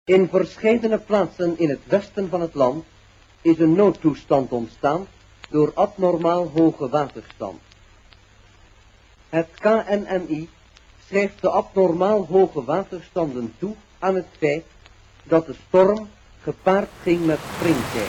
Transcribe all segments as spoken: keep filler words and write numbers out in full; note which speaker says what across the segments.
Speaker 1: In verscheidene plaatsen in het westen van het land is een noodtoestand ontstaan door abnormaal hoge waterstand. Het K N M I schrijft de abnormaal hoge waterstanden toe aan het feit dat de storm gepaard ging met springtij.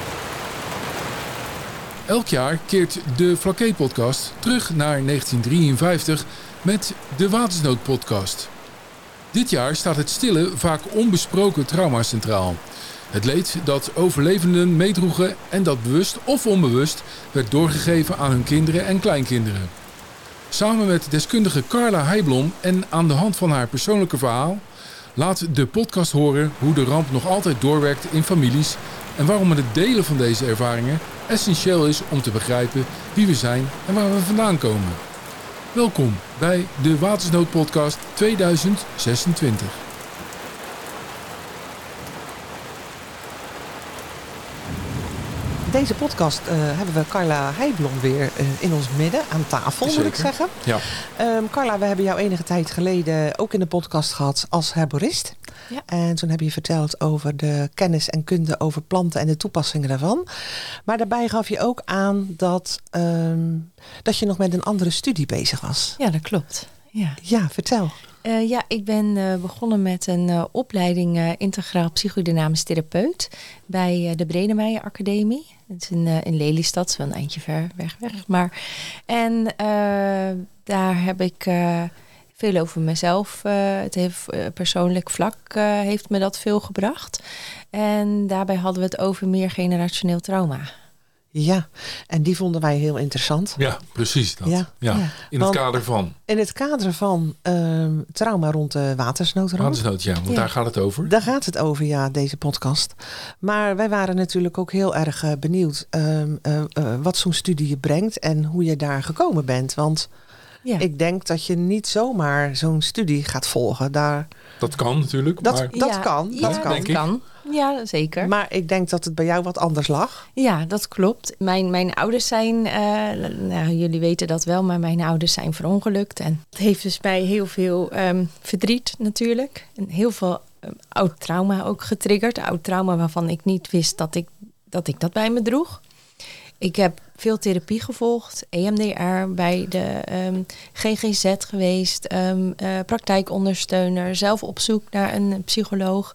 Speaker 2: Elk jaar keert de Flaké-podcast terug naar negentien drieënvijftig met de Watersnood-podcast. Dit jaar staat het stille, vaak onbesproken trauma centraal. Het leed dat overlevenden meedroegen en dat bewust of onbewust werd doorgegeven aan hun kinderen en kleinkinderen. Samen met deskundige Carla Heijblom en aan de hand van haar persoonlijke verhaal laat de podcast horen hoe de ramp nog altijd doorwerkt in families en waarom het delen van deze ervaringen essentieel is om te begrijpen wie we zijn en waar we vandaan komen. Welkom bij de Watersnood podcast tweeduizend zesentwintig.
Speaker 3: Deze podcast uh, hebben we Carla Heijblom weer uh, in ons midden, aan tafel. Zeker. Moet ik zeggen.
Speaker 2: Ja.
Speaker 3: Um, Carla, we hebben jou enige tijd geleden ook in de podcast gehad als herborist. Ja. En toen heb je verteld over de kennis en kunde over planten en de toepassingen daarvan. Maar daarbij gaf je ook aan dat, um, dat je nog met een andere studie bezig was.
Speaker 4: Ja, dat klopt. Ja,
Speaker 3: ja vertel.
Speaker 4: Uh, ja, ik ben uh, begonnen met een uh, opleiding uh, integraal psychodynamisch therapeut bij uh, de Bredemeijer Academie. Het is in, uh, in Lelystad, zo een eindje ver weg, weg. Maar, en uh, daar heb ik uh, veel over mezelf. Uh, het heeft uh, persoonlijk vlak uh, heeft me dat veel gebracht. En daarbij hadden we het over meergenerationeel trauma.
Speaker 3: Ja, en die vonden wij heel interessant.
Speaker 2: Ja, precies dat. Ja. Ja. Ja. In
Speaker 3: want,
Speaker 2: het kader van?
Speaker 3: In het kader van um, trauma rond de watersnoodramp.
Speaker 2: Watersnood, ja, want ja. daar gaat het over.
Speaker 3: Daar gaat het over, ja, deze podcast. Maar wij waren natuurlijk ook heel erg uh, benieuwd um, uh, uh, wat zo'n studie je brengt en hoe je daar gekomen bent. Want ja. ik denk dat je niet zomaar zo'n studie gaat volgen. Daar...
Speaker 2: Dat kan natuurlijk.
Speaker 3: Dat,
Speaker 2: maar...
Speaker 3: dat
Speaker 4: ja,
Speaker 3: kan,
Speaker 4: ja,
Speaker 3: dat kan.
Speaker 4: Dat kan. Ja, zeker.
Speaker 3: Maar ik denk dat het bij jou wat anders lag.
Speaker 4: Ja, dat klopt. Mijn, mijn ouders zijn, uh, nou, jullie weten dat wel, maar mijn ouders zijn verongelukt. En het heeft dus bij heel veel um, verdriet natuurlijk. En heel veel um, oud trauma ook getriggerd. Oud trauma waarvan ik niet wist dat ik, dat ik dat bij me droeg. Ik heb veel therapie gevolgd, E M D R, bij de um, G G Z geweest, um, uh, praktijkondersteuner, zelf op zoek naar een psycholoog.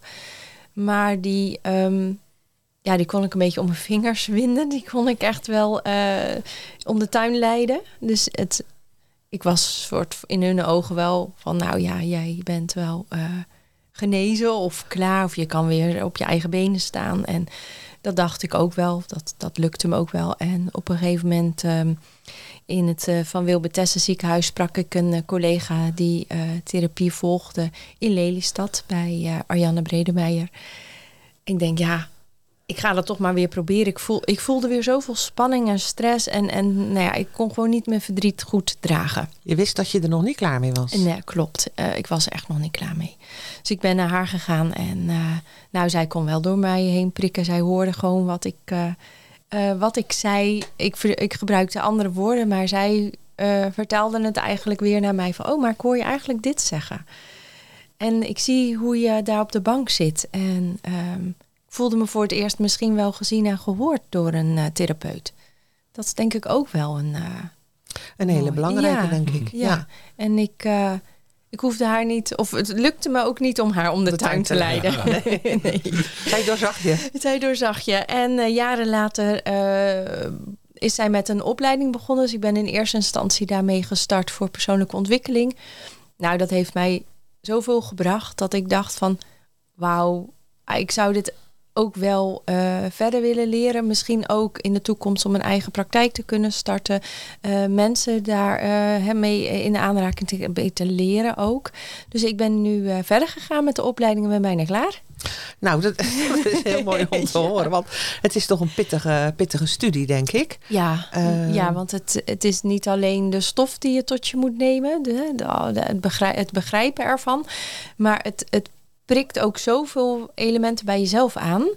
Speaker 4: Maar die, um, ja, die kon ik een beetje om mijn vingers winden. Die kon ik echt wel uh, om de tuin leiden. Dus het, ik was soort in hun ogen wel van, nou ja, jij bent wel uh, genezen of klaar. Of je kan weer op je eigen benen staan. En dat dacht ik ook wel. Dat, dat lukte me ook wel. En op een gegeven moment um, in het uh, Van Wilbert Tessen ziekenhuis sprak ik een uh, collega die uh, therapie volgde in Lelystad bij uh, Arjanne Bredemeijer. Ik denk, ja, ik ga dat toch maar weer proberen. Ik, voel, ik voelde weer zoveel spanning en stress. En, en nou ja, ik kon gewoon niet mijn verdriet goed dragen.
Speaker 3: Je wist dat je er nog niet klaar mee was?
Speaker 4: Nee, klopt. Uh, ik was er echt nog niet klaar mee. Dus ik ben naar haar gegaan. En uh, nou, zij kon wel door mij heen prikken. Zij hoorde gewoon wat ik... Uh, Uh, wat ik zei, ik, ik gebruikte andere woorden, maar zij uh, vertelde het eigenlijk weer naar mij van, oh, maar ik hoor je eigenlijk dit zeggen. En ik zie hoe je daar op de bank zit. En um, ik voelde me voor het eerst misschien wel gezien en gehoord door een uh, therapeut. Dat is denk ik ook wel een... Uh,
Speaker 3: een hele belangrijke,
Speaker 4: ja,
Speaker 3: denk ik.
Speaker 4: Ja, ja. En ik... Uh, Ik hoefde haar niet, of het lukte me ook niet om haar om de, de tuin, tuin te leiden. Ja. Nee, nee.
Speaker 3: Zij doorzag je.
Speaker 4: Zij doorzag je. En uh, jaren later uh, is zij met een opleiding begonnen. Dus ik ben in eerste instantie daarmee gestart voor persoonlijke ontwikkeling. Nou, dat heeft mij zoveel gebracht dat ik dacht van, wauw, ik zou dit ook wel uh, verder willen leren. Misschien ook in de toekomst om een eigen praktijk te kunnen starten. Uh, mensen daar uh, mee in aanraking te beter leren ook. Dus ik ben nu uh, verder gegaan met de opleiding en ben bijna klaar.
Speaker 3: Nou, dat, dat is heel mooi om te ja. horen. Want het is toch een pittige, pittige studie, denk ik.
Speaker 4: Ja, uh, ja want het, het is niet alleen de stof die je tot je moet nemen. De, de, de, het, begrijp, het begrijpen ervan. Maar het, het prikt ook zoveel elementen bij jezelf aan.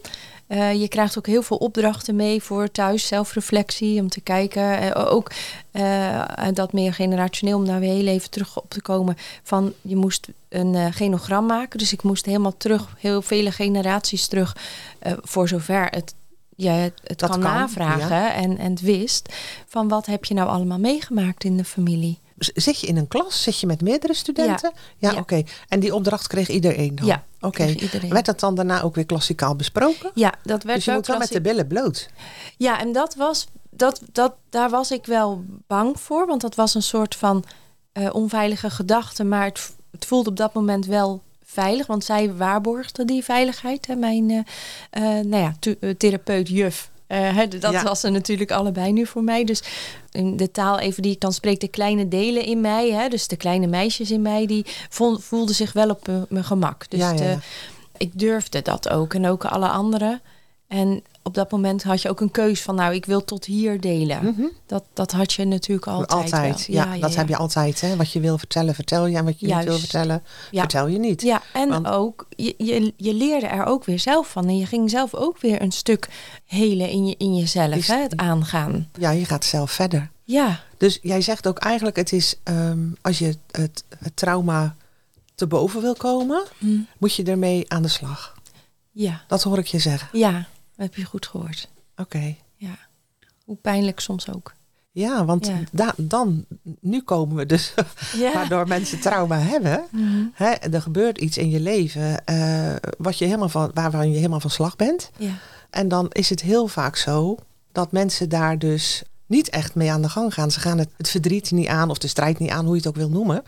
Speaker 4: Uh, je krijgt ook heel veel opdrachten mee voor thuis, zelfreflectie, om te kijken. Uh, ook uh, dat meer generationeel, om daar weer heel even terug op te komen. Van je moest een uh, genogram maken. Dus ik moest helemaal terug, heel vele generaties terug, uh, voor zover het je het, het kan, kan navragen ja. en, en het wist. Van wat heb je nou allemaal meegemaakt in de familie?
Speaker 3: Zit je in een klas? Zit je met meerdere studenten? Ja, ja,
Speaker 4: ja.
Speaker 3: oké. Okay. En die opdracht kreeg iedereen dan?
Speaker 4: Ja,
Speaker 3: oké. Okay. Werd dat dan daarna ook weer klassikaal besproken?
Speaker 4: Ja, dat werd
Speaker 3: dus je
Speaker 4: wel
Speaker 3: moet wel
Speaker 4: klassie...
Speaker 3: met de billen bloot.
Speaker 4: Ja, en dat was, dat, dat, daar was ik wel bang voor. Want dat was een soort van uh, onveilige gedachte. Maar het, het voelde op dat moment wel veilig. Want zij waarborgde die veiligheid. Hè. Mijn uh, uh, nou ja, tu- uh, therapeut, juf. Uh, dat ja. was ze natuurlijk allebei nu voor mij. Dus in de taal even die ik dan spreek, de kleine delen in mij. Hè, dus de kleine meisjes in mij, die voelden zich wel op uh, mijn gemak. Dus ja, ja, ja. De, ik durfde dat ook. En ook alle anderen. En op dat moment had je ook een keus van, nou, ik wil tot hier delen. Mm-hmm. Dat, dat had je natuurlijk altijd.
Speaker 3: Altijd,
Speaker 4: wel.
Speaker 3: ja,
Speaker 4: ja, ja
Speaker 3: dat
Speaker 4: ja.
Speaker 3: heb je altijd. Hè? Wat je wil vertellen, vertel je. En wat je Juist. niet wil vertellen, ja. vertel je niet.
Speaker 4: Ja, en
Speaker 3: Want...
Speaker 4: ook, je, je, je leerde er ook weer zelf van. En je ging zelf ook weer een stuk helen in, je, in jezelf, is, hè, het aangaan.
Speaker 3: Ja, je gaat zelf verder.
Speaker 4: Ja.
Speaker 3: Dus jij zegt ook eigenlijk, het is, um, als je het, het trauma te boven wil komen, mm. moet je ermee aan de slag.
Speaker 4: Ja.
Speaker 3: Dat hoor ik je zeggen.
Speaker 4: Ja, dat heb je goed gehoord.
Speaker 3: Oké. Okay.
Speaker 4: Ja. Hoe pijnlijk soms ook.
Speaker 3: Ja, want ja. Da- dan, nu komen we dus, ja. waardoor mensen trauma hebben. Mm-hmm. Hè, er gebeurt iets in je leven uh, wat je helemaal van, waarvan je helemaal van slag bent.
Speaker 4: Ja.
Speaker 3: En dan is het heel vaak zo dat mensen daar dus niet echt mee aan de gang gaan. Ze gaan het, het verdriet niet aan of de strijd niet aan, hoe je het ook wil noemen.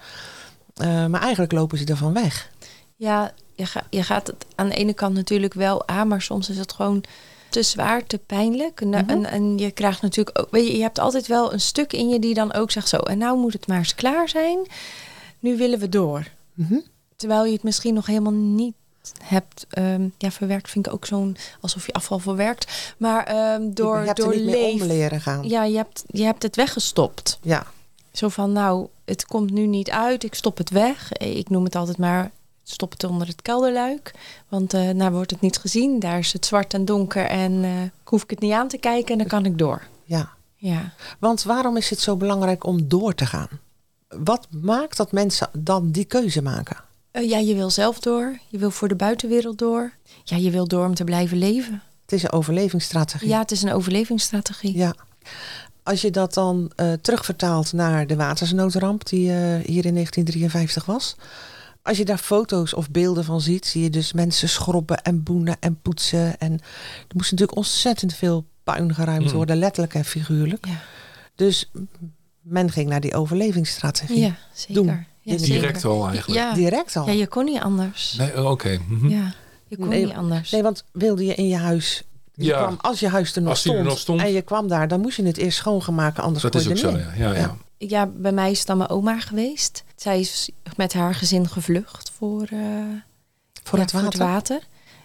Speaker 3: Uh, maar eigenlijk lopen ze ervan weg.
Speaker 4: Ja, je, ga, je gaat het aan de ene kant natuurlijk wel aan, maar soms is het gewoon te zwaar, te pijnlijk. En, mm-hmm. en, en je krijgt natuurlijk ook, weet je, je hebt altijd wel een stuk in je die dan ook zegt zo, en nou moet het maar eens klaar zijn. Nu willen we door.
Speaker 3: Mm-hmm.
Speaker 4: Terwijl je het misschien nog helemaal niet hebt um, ja, verwerkt, vind ik ook zo'n alsof je afval verwerkt. Maar um, door
Speaker 3: je hebt
Speaker 4: door
Speaker 3: er niet
Speaker 4: leef,
Speaker 3: mee om leren gaan.
Speaker 4: Ja, je hebt, je hebt het weggestopt.
Speaker 3: Ja.
Speaker 4: Zo van, nou, het komt nu niet uit, ik stop het weg. Ik noem het altijd maar, stop het onder het kelderluik. Want uh, nou wordt het niet gezien. Daar is het zwart en donker en uh, hoef ik het niet aan te kijken en dan kan ik door.
Speaker 3: Ja.
Speaker 4: Ja.
Speaker 3: Want waarom is het zo belangrijk om door te gaan? Wat maakt dat mensen dan die keuze maken?
Speaker 4: Uh, ja, je wil zelf door. Je wil voor de buitenwereld door. Ja, je wil door om te blijven leven.
Speaker 3: Het is een overlevingsstrategie.
Speaker 4: Ja, het is een overlevingsstrategie.
Speaker 3: Ja. Als je dat dan uh, terugvertaalt naar de watersnoodramp die uh, hier in negentien drieënvijftig was. Als je daar foto's of beelden van ziet, zie je dus mensen schrobben en boenen en poetsen. En er moest natuurlijk ontzettend veel puin geruimd mm. worden, letterlijk en figuurlijk.
Speaker 4: Ja.
Speaker 3: Dus men ging naar die overlevingsstrategie.
Speaker 4: Ja, zeker.
Speaker 3: Doen.
Speaker 4: Ja,
Speaker 2: Direct
Speaker 4: zeker.
Speaker 2: al eigenlijk.
Speaker 4: Ja.
Speaker 3: Direct al.
Speaker 4: Ja, je kon niet anders.
Speaker 2: Nee, oké. Okay. Mm-hmm.
Speaker 4: Ja, je kon
Speaker 3: nee,
Speaker 4: niet anders.
Speaker 3: Nee, want wilde je in je huis... Je
Speaker 2: ja.
Speaker 3: kwam, als je huis er nog,
Speaker 2: als
Speaker 3: stond,
Speaker 2: er nog stond
Speaker 3: en je kwam daar, dan moest je het eerst schoon gaan maken, anders
Speaker 2: dat
Speaker 3: kon je
Speaker 2: is ook
Speaker 3: er
Speaker 2: zo,
Speaker 3: niet.
Speaker 2: ja. Ja, ja.
Speaker 3: Ja.
Speaker 4: Ja, bij mij is dan mijn oma geweest. Zij is met haar gezin gevlucht voor, uh,
Speaker 3: voor,
Speaker 4: ja,
Speaker 3: het, water.
Speaker 4: voor het water.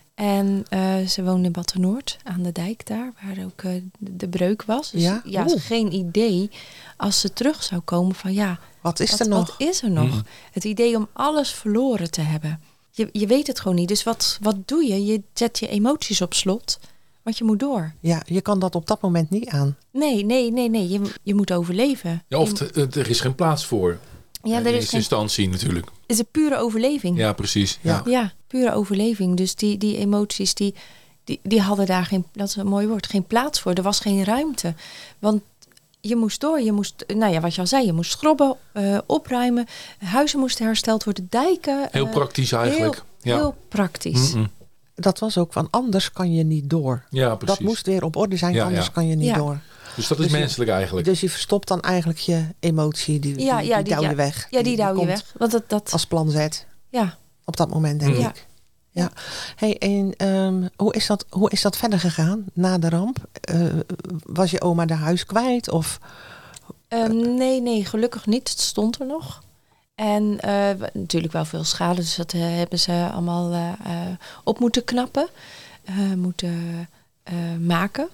Speaker 4: En uh, ze woonde in Battennoord aan de dijk daar, waar ook uh, de, de breuk was. Dus
Speaker 3: ja,
Speaker 4: ja geen idee als ze terug zou komen van ja,
Speaker 3: wat is
Speaker 4: wat,
Speaker 3: er nog?
Speaker 4: Wat is er nog? Mm. Het idee om alles verloren te hebben. Je, je weet het gewoon niet. Dus wat, wat doe je? Je zet je emoties op slot. Want je moet door.
Speaker 3: Ja, je kan dat op dat moment niet aan.
Speaker 4: Nee, nee, nee, nee. Je, je moet overleven.
Speaker 2: Ja, of
Speaker 4: je,
Speaker 2: t- er is geen plaats voor.
Speaker 4: Ja, er
Speaker 2: in
Speaker 4: is
Speaker 2: eerste
Speaker 4: geen,
Speaker 2: instantie natuurlijk.
Speaker 4: Het is een pure overleving.
Speaker 2: Ja, precies. Ja,
Speaker 3: ja.
Speaker 4: ja pure overleving. Dus die, die emoties, die, die, die hadden daar geen, dat is een mooi woord, geen plaats voor. Er was geen ruimte. Want je moest door. Je moest, nou ja, wat je al zei, je moest schrobben, uh, opruimen. Huizen moesten hersteld worden, dijken.
Speaker 2: Heel uh, praktisch eigenlijk.
Speaker 4: Heel,
Speaker 2: ja.
Speaker 4: heel praktisch.
Speaker 2: Mm-mm.
Speaker 3: Dat was ook van anders kan je niet door.
Speaker 2: Ja, precies.
Speaker 3: Dat moest weer op orde zijn, ja, anders ja. kan je niet
Speaker 4: ja.
Speaker 3: door.
Speaker 2: Dus dat is dus menselijk
Speaker 3: je,
Speaker 2: eigenlijk.
Speaker 3: Dus je verstopt dan eigenlijk je emotie, die,
Speaker 4: ja,
Speaker 3: die,
Speaker 4: ja,
Speaker 3: die, die douw je
Speaker 4: ja.
Speaker 3: weg.
Speaker 4: Ja, die, die douw
Speaker 3: die
Speaker 4: je weg. Want dat, dat...
Speaker 3: Als plan zet.
Speaker 4: Ja.
Speaker 3: Op dat moment, denk
Speaker 4: ja.
Speaker 3: ik. Ja. Hey, en um, hoe, is dat, hoe is dat verder gegaan na de ramp? Uh, was je oma de huis kwijt? Of...
Speaker 4: Um, nee, nee, gelukkig niet. Het stond er nog. En uh, natuurlijk wel veel schade, dus dat uh, hebben ze allemaal uh, uh, op moeten knappen, uh, moeten uh, maken.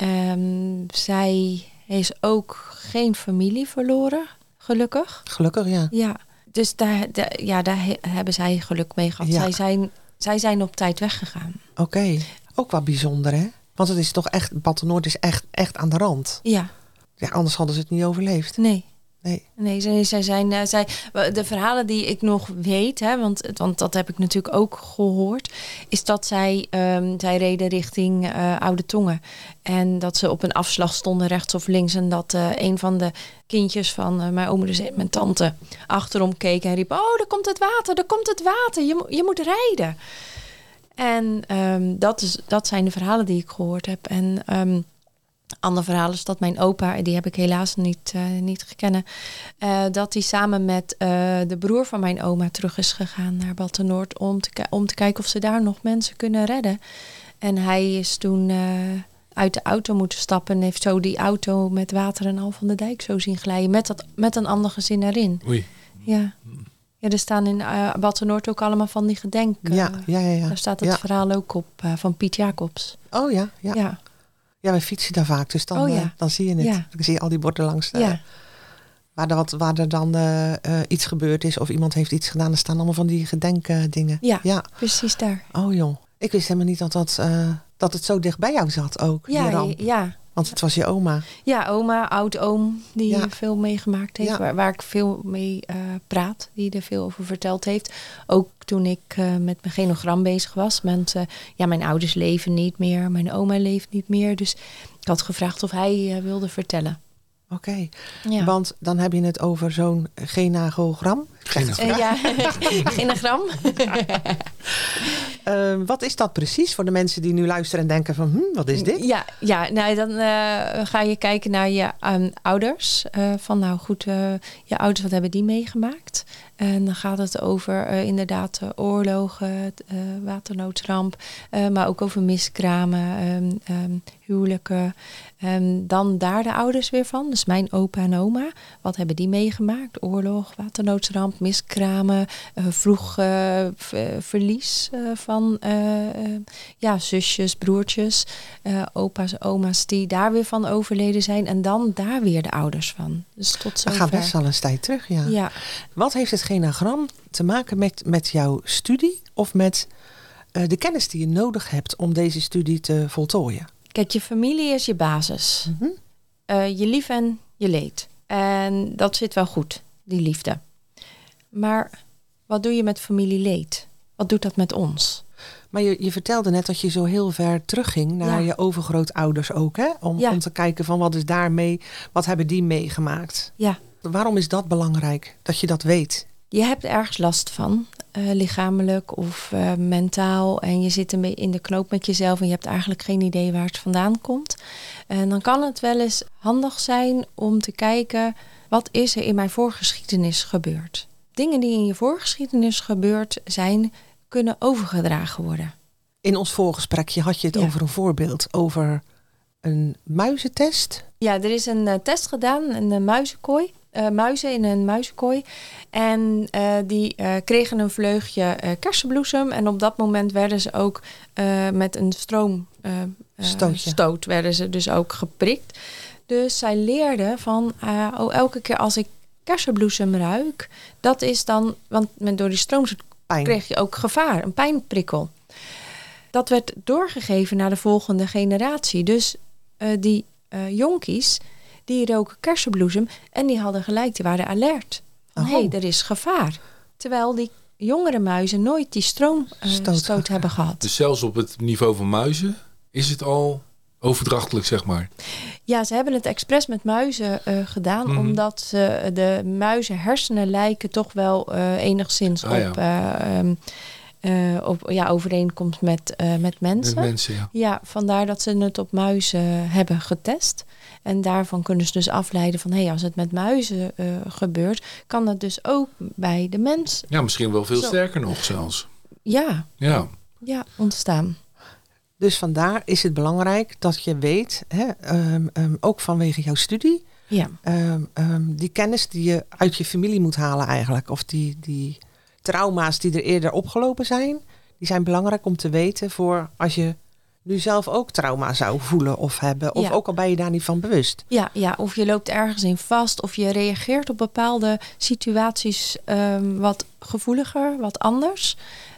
Speaker 4: Um, zij is ook geen familie verloren, gelukkig.
Speaker 3: Gelukkig, ja.
Speaker 4: Ja, dus daar, daar, ja, daar he, hebben zij geluk mee gehad. Ja. Zij, zijn, zij zijn op tijd weggegaan.
Speaker 3: Oké. Okay. Ook wel bijzonder, hè? Want het is toch echt, Battenoord is echt, echt aan de rand.
Speaker 4: Ja.
Speaker 3: Ja, anders hadden ze het niet overleefd.
Speaker 4: Nee.
Speaker 3: Nee,
Speaker 4: nee zij, zij zijn, uh, zij, de verhalen die ik nog weet, hè, want, want dat heb ik natuurlijk ook gehoord, is dat zij, um, zij reden richting uh, Oude Tongen. En dat ze op een afslag stonden rechts of links. En dat uh, een van de kindjes van uh, mijn oom, dus mijn tante, achterom keek en riep, oh, daar komt het water, daar komt het water, je, je moet rijden. En um, dat, is, dat zijn de verhalen die ik gehoord heb. En um, ander verhaal is dat mijn opa, die heb ik helaas niet, uh, niet gekend, uh, dat hij samen met uh, de broer van mijn oma terug is gegaan naar Battenoord om te, om te kijken of ze daar nog mensen kunnen redden. En hij is toen uh, uit de auto moeten stappen en heeft zo die auto met water en al van de dijk zo zien glijden met, dat, met een ander gezin erin.
Speaker 2: Oei.
Speaker 4: Ja. Ja, er staan in uh, Battenoord ook allemaal van die gedenken.
Speaker 3: Ja, ja, ja, ja.
Speaker 4: Daar staat het
Speaker 3: ja.
Speaker 4: verhaal ook op uh, van Piet Jacobs.
Speaker 3: Oh ja, ja.
Speaker 4: Ja.
Speaker 3: Ja, wij fietsen daar vaak, dus dan,
Speaker 4: oh, ja.
Speaker 3: uh, dan zie je het.
Speaker 4: Ja.
Speaker 3: Dan zie je al die borden langs de,
Speaker 4: ja.
Speaker 3: waar, er wat, waar er dan uh, uh, iets gebeurd is of iemand heeft iets gedaan. Er staan allemaal van die gedenkdingen.
Speaker 4: Ja,
Speaker 3: ja,
Speaker 4: precies daar.
Speaker 3: Oh joh, ik wist helemaal niet dat, dat, uh, dat het zo dicht bij jou zat ook.
Speaker 4: Ja, ja.
Speaker 3: Want het was je oma.
Speaker 4: Ja, oma, oud-oom, die
Speaker 3: ja.
Speaker 4: veel meegemaakt heeft.
Speaker 3: Ja.
Speaker 4: Waar, waar ik veel mee uh, praat, die er veel over verteld heeft. Ook toen ik uh, met mijn genogram bezig was. Met, uh, ja, mijn ouders leven niet meer, mijn oma leeft niet meer. Dus ik had gevraagd of hij uh, wilde vertellen.
Speaker 3: Oké, okay.
Speaker 4: ja.
Speaker 3: Want dan heb je het over zo'n genagogram.
Speaker 2: Genagram.
Speaker 4: Uh, ja, genagram.
Speaker 3: uh, wat is dat precies voor de mensen die nu luisteren en denken van, hm, wat is dit?
Speaker 4: Ja, ja nou, dan uh, ga je kijken naar je um, ouders. Uh, van nou goed, uh, je ouders, wat hebben die meegemaakt? En dan gaat het over uh, inderdaad uh, oorlogen, uh, waternoodramp, uh, maar ook over miskramen, um, um, huwelijken. Um, dan daar de ouders weer van, dus mijn opa en oma. Wat hebben die meegemaakt? Oorlog, waternoodramp, miskramen, uh, vroeg uh, v- verlies uh, van uh, uh, ja, zusjes, broertjes, uh, opa's, oma's die daar weer van overleden zijn. En dan daar weer de ouders van. Dus tot zover.
Speaker 3: Dat gaat best wel een tijd terug, ja.
Speaker 4: ja.
Speaker 3: Wat heeft het genagram te maken met, met jouw studie of met uh, de kennis die je nodig hebt om deze studie te voltooien?
Speaker 4: Kijk, je familie is je basis.
Speaker 3: Mm-hmm.
Speaker 4: Uh, je lief en je leed. En dat zit wel goed, die liefde. Maar wat doe je met familieleed? Wat doet dat met ons?
Speaker 3: Maar je, je vertelde net dat je zo heel ver terugging naar ja. je overgrootouders ook, hè? Om, ja. om te kijken van wat is daarmee, wat hebben die meegemaakt?
Speaker 4: Ja.
Speaker 3: Waarom is dat belangrijk, dat je dat weet?
Speaker 4: Je hebt ergens last van, uh, lichamelijk of uh, mentaal. En je zit een beetje in de knoop met jezelf en je hebt eigenlijk geen idee waar het vandaan komt. En dan kan het wel eens handig zijn om te kijken, wat is er in mijn voorgeschiedenis gebeurd? Dingen die in je voorgeschiedenis gebeurd zijn, kunnen overgedragen worden.
Speaker 3: In ons voorgesprekje had je het ja. over een voorbeeld, over een muizentest.
Speaker 4: Ja, er is een uh, test gedaan, een uh, muizenkooi. Uh, muizen in een muizenkooi. En uh, die uh, kregen een vleugje uh, kersenbloesem. En op dat moment werden ze ook uh, met een stroom uh, uh, stoot werden ze dus ook geprikt. Dus zij leerden van, uh, oh, elke keer als ik kersenbloesem ruik, dat is dan, want met, door die stroom Pijn. kreeg je ook gevaar, een pijnprikkel. Dat werd doorgegeven naar de volgende generatie. Dus uh, die uh, jonkies, die roken kersenbloesem en die hadden gelijk, die waren alert. Hé, hey, er is gevaar. Terwijl die jongere muizen nooit die stroomstoot uh, hebben gehad.
Speaker 2: Dus zelfs op het niveau van muizen is het al overdrachtelijk, zeg maar?
Speaker 4: Ja, ze hebben het expres met muizen uh, gedaan, mm-hmm. omdat uh, de muizen hersenen lijken toch wel uh, enigszins ah, op... Ja. Uh, um, Uh, op ja, overeenkomst met, uh, met mensen.
Speaker 2: Met mensen, ja.
Speaker 4: Ja, vandaar dat ze het op muizen hebben getest. En daarvan kunnen ze dus afleiden van, hé, hey, als het met muizen uh, gebeurt, kan dat dus ook bij de mens.
Speaker 2: Ja, misschien wel veel Zo. sterker nog zelfs.
Speaker 4: Ja.
Speaker 2: Ja.
Speaker 4: Ja, ontstaan.
Speaker 3: Dus vandaar is het belangrijk dat je weet, hè, um, um, ook vanwege jouw studie,
Speaker 4: ja.
Speaker 3: um, um, die kennis die je uit je familie moet halen eigenlijk, of die... die trauma's die er eerder opgelopen zijn, die zijn belangrijk om te weten voor als je nu zelf ook trauma zou voelen of hebben. Of ja. ook al ben je daar niet van bewust.
Speaker 4: Ja, ja, of je loopt ergens in vast of je reageert op bepaalde situaties um, wat gevoeliger, wat anders.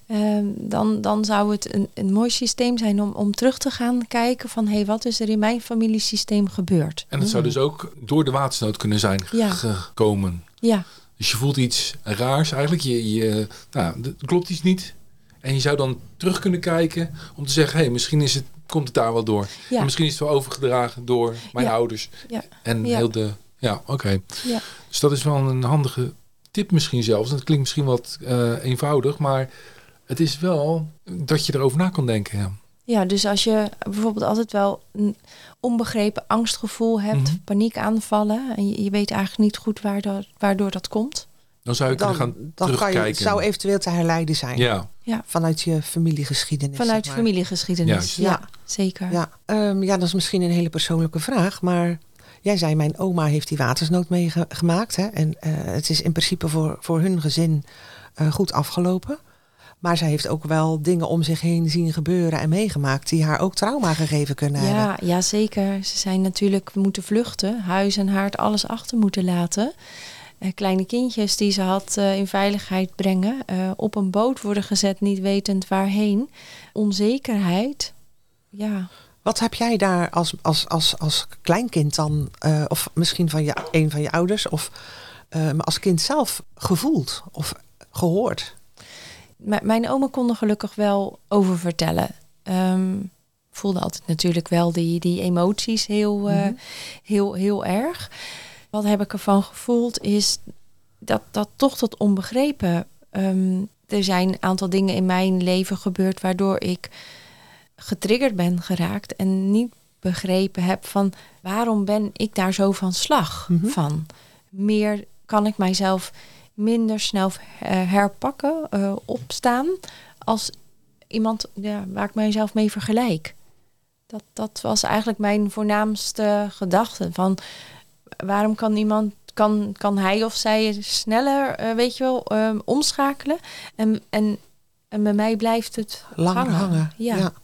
Speaker 4: Um, dan, dan zou het een, een mooi systeem zijn om, om terug te gaan kijken van... hé, hey, wat is er in mijn familiesysteem gebeurd?
Speaker 2: En het zou dus ook door de watersnood kunnen zijn
Speaker 4: ja.
Speaker 2: gekomen.
Speaker 4: Ja.
Speaker 2: Dus je voelt iets raars eigenlijk. Je, je, nou, er klopt iets niet. En je zou dan terug kunnen kijken om te zeggen... hé, hey, misschien is het, komt het daar wel door. Ja. En misschien is het wel overgedragen door mijn ja. ouders.
Speaker 4: Ja.
Speaker 2: En
Speaker 4: ja.
Speaker 2: heel de... Ja, oké. Okay.
Speaker 4: Ja.
Speaker 2: Dus dat is wel een handige tip misschien zelfs. Dat klinkt misschien wat uh, eenvoudig, maar het is wel dat je erover na kan denken. Ja,
Speaker 4: ja, dus als je bijvoorbeeld altijd wel een onbegrepen angstgevoel hebt, mm-hmm. paniekaanvallen... en je, je weet eigenlijk niet goed waardoor, waardoor dat komt...
Speaker 2: Dan zou je
Speaker 3: dan,
Speaker 2: kunnen gaan
Speaker 3: dan
Speaker 2: terugkijken.
Speaker 3: Kan je, het zou eventueel te herleiden zijn.
Speaker 2: Ja.
Speaker 4: Ja.
Speaker 3: Vanuit je familiegeschiedenis.
Speaker 4: Vanuit
Speaker 3: zeg maar.
Speaker 4: familiegeschiedenis, ja. ja. Zeker.
Speaker 3: Ja. Um, ja, dat is misschien een hele persoonlijke vraag, maar... Jij zei, mijn oma heeft die watersnood meegemaakt. Hè? En uh, het is in principe voor, voor hun gezin uh, goed afgelopen. Maar zij heeft ook wel dingen om zich heen zien gebeuren en meegemaakt... die haar ook trauma gegeven kunnen
Speaker 4: ja,
Speaker 3: hebben.
Speaker 4: Ja, zeker. Ze zijn natuurlijk moeten vluchten. Huis en haard, alles achter moeten laten. Uh, kleine kindjes die ze had uh, in veiligheid brengen. Uh, op een boot worden gezet, niet wetend waarheen. Onzekerheid, ja...
Speaker 3: Wat heb jij daar als, als, als, als kleinkind dan, uh, of misschien van je, een van je ouders, of uh, als kind zelf gevoeld of gehoord?
Speaker 4: M- mijn oma kon er gelukkig wel over vertellen. Um, voelde altijd natuurlijk wel die, die emoties heel, uh, mm-hmm. heel, heel erg. Wat heb ik ervan gevoeld is dat, dat toch tot onbegrepen. Um, er zijn een aantal dingen in mijn leven gebeurd waardoor ik... getriggerd ben geraakt en niet begrepen heb van waarom ben ik daar zo van slag mm-hmm. van. Meer kan ik mijzelf minder snel herpakken, uh, opstaan als iemand ja, waar ik mijzelf mee vergelijk. Dat, dat was eigenlijk mijn voornaamste gedachte van waarom kan iemand kan, kan hij of zij sneller, uh, weet je wel, uh, omschakelen en, en, en bij mij blijft het
Speaker 3: lang hangen. hangen.
Speaker 4: Ja.
Speaker 3: ja.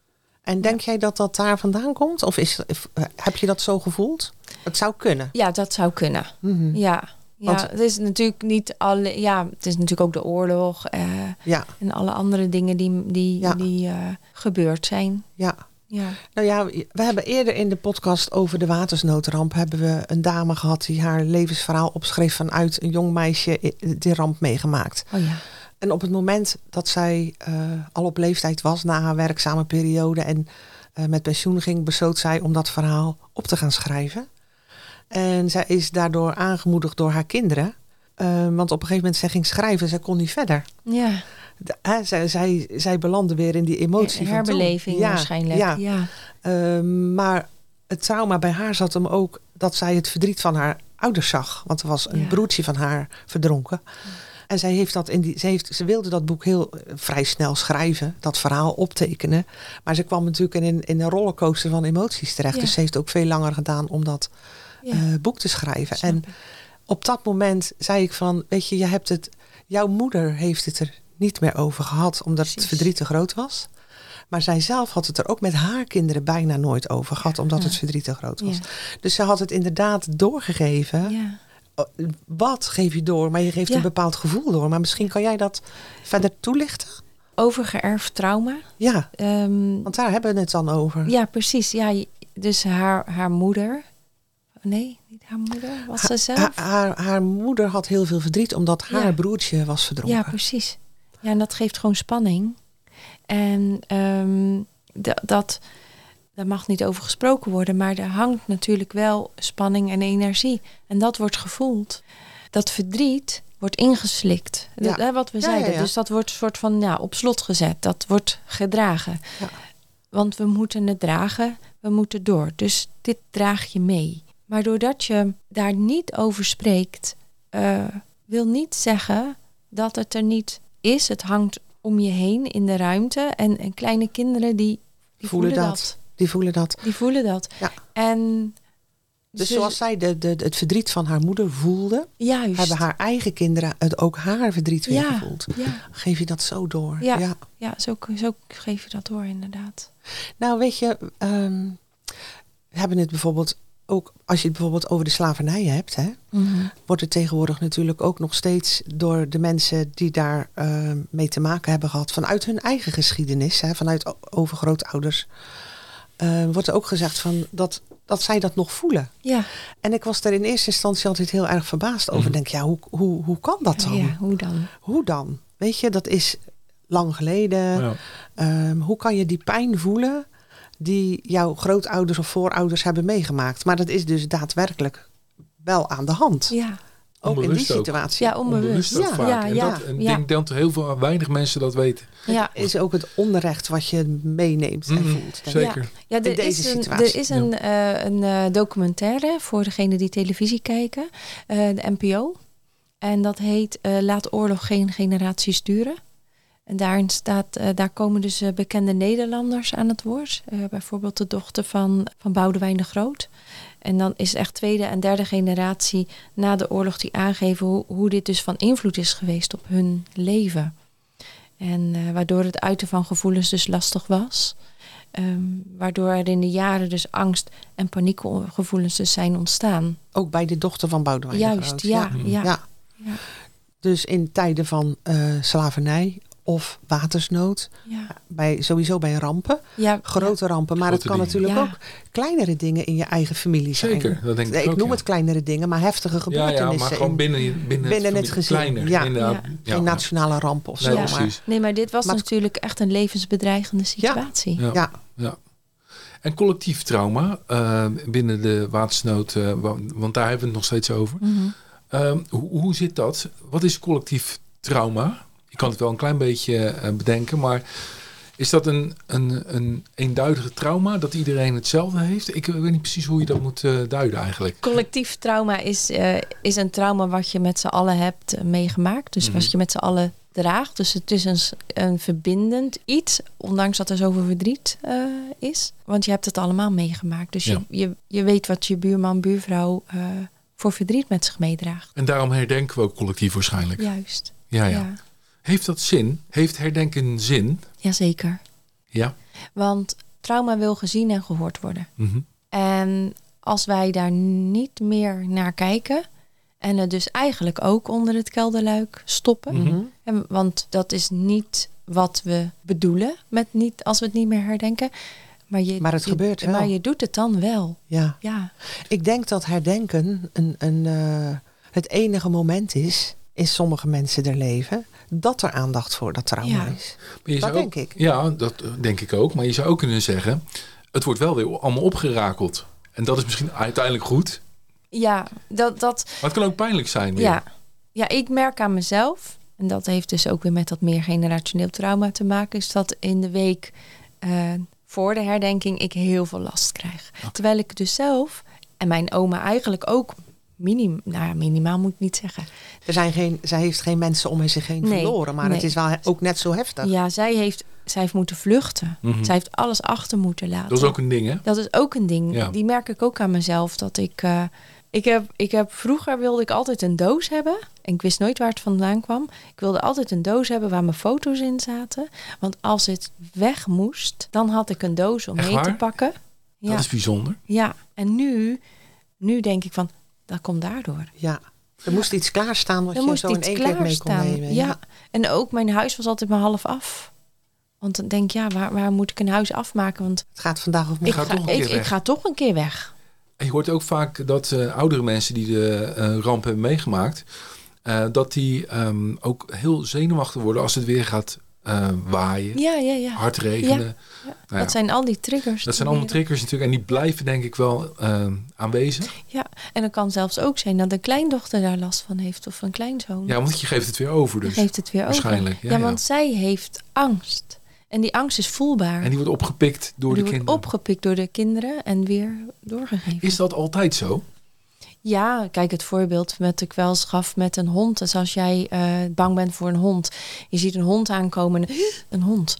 Speaker 3: En denk jij dat dat daar vandaan komt? Of is, heb je dat zo gevoeld? Het zou kunnen.
Speaker 4: Ja, dat zou kunnen. Mm-hmm. Ja, ja Want, het is natuurlijk niet alle. Ja, het is natuurlijk ook de oorlog uh, ja. en alle andere dingen die, die, ja. die uh, gebeurd zijn.
Speaker 3: Ja.
Speaker 4: Ja.
Speaker 3: Nou ja, we hebben eerder in de podcast over de watersnoodramp hebben we een dame gehad die haar levensverhaal opschreef vanuit een jong meisje die ramp meegemaakt.
Speaker 4: Oh ja.
Speaker 3: En op het moment dat zij uh, al op leeftijd was na haar werkzame periode en uh, met pensioen ging, besloot zij om dat verhaal op te gaan schrijven. En zij is daardoor aangemoedigd door haar kinderen. Uh, want op een gegeven moment zij ging schrijven, zij kon niet verder.
Speaker 4: Ja.
Speaker 3: De, hè, zij, zij, zij belandde weer in die emotie.
Speaker 4: Her- herbeleving
Speaker 3: van
Speaker 4: ja, waarschijnlijk. Ja. Ja.
Speaker 3: Uh, maar het trauma bij haar zat hem ook dat zij het verdriet van haar ouders zag. Want er was een ja. broertje van haar verdronken. Ja. En zij heeft dat in die, ze, heeft, ze wilde dat boek heel uh, vrij snel schrijven, dat verhaal optekenen. Maar ze kwam natuurlijk in een, in een rollercoaster van emoties terecht. Ja. Dus ze heeft ook veel langer gedaan om dat ja. uh, boek te schrijven. Snap en ik. Op dat moment zei ik van, weet je, je hebt het, jouw moeder heeft het er niet meer over gehad, omdat Precies. het verdriet te groot was. Maar zij zelf had het er ook met haar kinderen bijna nooit over gehad, ja. omdat ja. het verdriet te groot was. Ja. Dus ze had het inderdaad doorgegeven.
Speaker 4: Ja.
Speaker 3: Wat geef je door? Maar je geeft ja. een bepaald gevoel door. Maar misschien kan jij dat verder toelichten?
Speaker 4: Overgeërfd trauma.
Speaker 3: Ja,
Speaker 4: um,
Speaker 3: want daar hebben we het dan over.
Speaker 4: Ja, precies. Ja, dus haar, haar moeder... Nee, niet haar moeder. Was ze zelf?
Speaker 3: Ha, haar, haar moeder had heel veel verdriet omdat haar ja. broertje was verdronken.
Speaker 4: Ja, precies. Ja, en dat geeft gewoon spanning. En um, d- dat... Daar mag niet over gesproken worden, maar er hangt natuurlijk wel spanning en energie. En dat wordt gevoeld. Dat verdriet wordt ingeslikt. Ja. Dat, wat we ja, zeiden. Ja, ja. Dus dat wordt soort van ja, op slot gezet. Dat wordt gedragen. Ja. Want we moeten het dragen, we moeten door. Dus dit draag je mee. Maar doordat je daar niet over spreekt, uh, wil niet zeggen dat het er niet is. Het hangt om je heen in de ruimte. En, en kleine kinderen die, die voelen, voelen dat. dat.
Speaker 3: Die voelen dat.
Speaker 4: Die voelen dat.
Speaker 3: Ja.
Speaker 4: En
Speaker 3: dus ze, zoals zij de, de, het verdriet van haar moeder voelde,
Speaker 4: juist.
Speaker 3: hebben haar eigen kinderen het ook haar verdriet weer
Speaker 4: ja,
Speaker 3: gevoeld.
Speaker 4: Ja.
Speaker 3: Geef je dat zo door?
Speaker 4: Ja, ja. ja zo, zo geef je dat door inderdaad.
Speaker 3: Nou weet je, um, we hebben het bijvoorbeeld ook als je het bijvoorbeeld over de slavernij hebt, hè,
Speaker 4: Mm-hmm.
Speaker 3: wordt het tegenwoordig natuurlijk ook nog steeds door de mensen die daar uh, mee te maken hebben gehad, vanuit hun eigen geschiedenis, hè, vanuit o- overgrootouders, uh, wordt er ook gezegd van dat, dat zij dat nog voelen.
Speaker 4: Ja.
Speaker 3: En ik was daar in eerste instantie altijd heel erg verbaasd over. Mm. Denk, ja, hoe, hoe, hoe kan dat dan?
Speaker 4: Ja, hoe dan?
Speaker 3: Hoe dan? Weet je, dat is lang geleden.
Speaker 2: Ja.
Speaker 3: Um, hoe kan je die pijn voelen die jouw grootouders of voorouders hebben meegemaakt? Maar dat is dus daadwerkelijk wel aan de hand.
Speaker 4: Ja.
Speaker 3: Ook
Speaker 2: Onbewust
Speaker 3: in die
Speaker 2: ook.
Speaker 3: situatie.
Speaker 4: Ja, onbewust.
Speaker 2: Onbewust ook
Speaker 3: Ja,
Speaker 2: vaak.
Speaker 4: ja,
Speaker 2: en
Speaker 4: ja,
Speaker 2: dat, en
Speaker 4: ja.
Speaker 2: ik denk dat heel veel, weinig mensen dat weten.
Speaker 4: Ja.
Speaker 3: Het is ook het onrecht wat je meeneemt en
Speaker 2: Mm,
Speaker 3: voelt. denk ik.
Speaker 2: zeker.
Speaker 4: Ja,
Speaker 3: In
Speaker 4: er
Speaker 3: deze
Speaker 4: is een,
Speaker 3: situatie.
Speaker 4: er is een, uh, een uh, documentaire voor degenen die televisie kijken, uh, de N P O. En dat heet uh, Laat oorlog geen generaties duren. En daarin staat, uh, daar komen dus uh, bekende Nederlanders aan het woord. Uh, bijvoorbeeld de dochter van, van Boudewijn de Groot. En dan is echt tweede en derde generatie na de oorlog die aangeven hoe, hoe dit dus van invloed is geweest op hun leven. En uh, waardoor het uiten van gevoelens dus lastig was. Um, waardoor er in de jaren dus angst en paniekgevoelens dus zijn ontstaan.
Speaker 3: Ook bij de dochter van Boudewijn de
Speaker 4: Juist,
Speaker 3: Groot.
Speaker 4: ja, ja.
Speaker 3: Ja.
Speaker 4: ja.
Speaker 3: Ja. Dus in tijden van uh, slavernij of watersnood,
Speaker 4: Ja.
Speaker 3: bij, sowieso bij rampen,
Speaker 4: Ja,
Speaker 3: grote
Speaker 4: ja.
Speaker 3: rampen. Maar
Speaker 2: Grote
Speaker 3: het kan
Speaker 2: dingen.
Speaker 3: natuurlijk
Speaker 4: Ja.
Speaker 3: ook kleinere dingen in je eigen familie zijn.
Speaker 2: Zeker, dat denk ik
Speaker 3: Nee, ik
Speaker 2: ook,
Speaker 3: noem
Speaker 2: ja.
Speaker 3: het kleinere dingen, maar heftige
Speaker 2: Ja,
Speaker 3: gebeurtenissen.
Speaker 2: ja, maar gewoon
Speaker 3: in-
Speaker 2: binnen, binnen,
Speaker 3: binnen
Speaker 2: het,
Speaker 3: het
Speaker 2: familie-
Speaker 3: gezin.
Speaker 2: Kleiner,
Speaker 3: Ja.
Speaker 2: inderdaad.
Speaker 4: Ja.
Speaker 2: Ja.
Speaker 3: Geen nationale ramp of
Speaker 2: Nee,
Speaker 3: zo.
Speaker 2: precies.
Speaker 3: Maar,
Speaker 4: Nee, maar dit was
Speaker 3: Maar-
Speaker 4: natuurlijk echt een levensbedreigende situatie.
Speaker 2: Ja.
Speaker 3: ja.
Speaker 2: Ja. En collectief trauma uh, binnen de watersnood, uh, want, want daar hebben we het nog steeds over.
Speaker 4: Mm-hmm.
Speaker 2: Um, hoe, hoe zit dat? Wat is collectief trauma? Je kan het wel een klein beetje uh, bedenken, maar is dat een, een, een eenduidige trauma dat iedereen hetzelfde heeft? Ik weet niet precies hoe je dat moet uh, duiden eigenlijk.
Speaker 4: Collectief trauma is, uh, is een trauma wat je met z'n allen hebt uh, meegemaakt. Dus
Speaker 2: Mm-hmm.
Speaker 4: wat je met z'n allen draagt. Dus het is een, een verbindend iets, ondanks dat er zoveel verdriet uh, is. Want je hebt het allemaal meegemaakt. Dus
Speaker 2: Ja.
Speaker 4: je, je, je weet wat je buurman, buurvrouw uh, voor verdriet met zich meedraagt.
Speaker 2: En daarom herdenken we ook collectief waarschijnlijk.
Speaker 4: Juist.
Speaker 2: Ja, ja.
Speaker 4: Ja.
Speaker 2: Heeft dat zin? Heeft herdenken zin?
Speaker 4: Jazeker.
Speaker 2: Ja.
Speaker 4: Want trauma wil gezien en gehoord worden.
Speaker 2: Mm-hmm.
Speaker 4: En als wij daar niet meer naar kijken en het dus eigenlijk ook onder het kelderluik stoppen.
Speaker 2: Mm-hmm.
Speaker 4: En, want dat is niet wat we bedoelen met niet, als we het niet meer herdenken. Maar, je,
Speaker 3: Maar het
Speaker 4: je,
Speaker 3: gebeurt wel.
Speaker 4: Maar je doet het dan wel.
Speaker 3: Ja.
Speaker 4: Ja.
Speaker 3: Ik denk dat herdenken een, een, uh, het enige moment is in sommige mensen der leven dat er aandacht voor dat trauma
Speaker 4: Ja.
Speaker 3: is.
Speaker 2: Maar je
Speaker 3: Dat
Speaker 2: zou ook-
Speaker 3: denk ik.
Speaker 2: Ja, dat uh, denk ik ook. Maar je zou ook kunnen zeggen, het wordt wel weer allemaal opgerakeld. En dat is misschien uiteindelijk goed.
Speaker 4: Ja, dat, dat,
Speaker 2: Maar het kan ook pijnlijk zijn weer.
Speaker 4: ja. ja, ik merk aan mezelf, en dat heeft dus ook weer met dat meer generationeel trauma te maken, is dat in de week uh, voor de herdenking ik heel veel last krijg.
Speaker 2: Okay.
Speaker 4: Terwijl ik dus zelf en mijn oma eigenlijk ook minim, nou ja, minimaal moet ik niet zeggen.
Speaker 3: Er zijn geen, zij heeft geen mensen om zich heen
Speaker 4: Nee,
Speaker 3: verloren, maar
Speaker 4: nee.
Speaker 3: het is wel ook net zo heftig.
Speaker 4: Ja, zij heeft, zij heeft moeten vluchten.
Speaker 2: Mm-hmm.
Speaker 4: Zij heeft alles achter moeten laten.
Speaker 2: Dat is ook een ding, hè?
Speaker 4: Dat is ook een ding.
Speaker 2: Ja.
Speaker 4: Die merk ik ook aan mezelf. Dat ik, uh, ik, heb, ik heb vroeger wilde ik altijd een doos hebben. En ik wist nooit waar het vandaan kwam. Ik wilde altijd een doos hebben waar mijn foto's in zaten. Want als het weg moest, dan had ik een doos om
Speaker 2: Echt
Speaker 4: mee
Speaker 2: waar?
Speaker 4: te pakken. Ja.
Speaker 2: Dat is bijzonder.
Speaker 4: ja. En nu, nu denk ik van, dat komt daardoor.
Speaker 3: Ja. Er moest iets klaarstaan wat
Speaker 4: Er
Speaker 3: je
Speaker 4: moest
Speaker 3: zo in
Speaker 4: iets
Speaker 3: één keer mee kon
Speaker 4: klaarstaan.
Speaker 3: nemen.
Speaker 4: Ja. En ook mijn huis was altijd maar half af. Want dan denk ik, ja, waar, waar moet ik een huis afmaken? Want
Speaker 3: Het gaat vandaag of
Speaker 4: ik
Speaker 3: morgen.
Speaker 2: gaat
Speaker 4: ga,
Speaker 2: toch een keer
Speaker 4: ik, ik
Speaker 2: weg.
Speaker 4: ga toch een keer weg.
Speaker 2: En je hoort ook vaak dat uh, oudere mensen die de uh, ramp hebben meegemaakt, uh, dat die um, ook heel zenuwachtig worden als het weer gaat uh, waaien,
Speaker 4: Ja, ja, ja.
Speaker 2: hard regenen.
Speaker 4: Ja.
Speaker 2: Nou
Speaker 4: Dat
Speaker 2: ja,
Speaker 4: zijn al die triggers.
Speaker 2: dat zijn
Speaker 4: die
Speaker 2: allemaal
Speaker 4: weer-
Speaker 2: triggers natuurlijk en die blijven denk ik wel uh, aanwezig.
Speaker 4: Ja, en het kan zelfs ook zijn dat een kleindochter daar last van heeft of een kleinzoon.
Speaker 2: Ja, want je geeft het weer over dus.
Speaker 4: Die geeft het weer
Speaker 2: waarschijnlijk,
Speaker 4: over.
Speaker 2: ja,
Speaker 4: Ja,
Speaker 2: ja.
Speaker 4: want zij heeft angst. En die angst is voelbaar.
Speaker 2: En die wordt opgepikt door
Speaker 4: die
Speaker 2: de
Speaker 4: wordt
Speaker 2: kinderen.
Speaker 4: opgepikt door de kinderen en weer doorgegeven.
Speaker 2: Is dat altijd zo?
Speaker 4: Ja, kijk, het voorbeeld wat ik wel eens gaf met een hond. Dus als jij uh, bang bent voor een hond. Je ziet een hond aankomen. Een hond.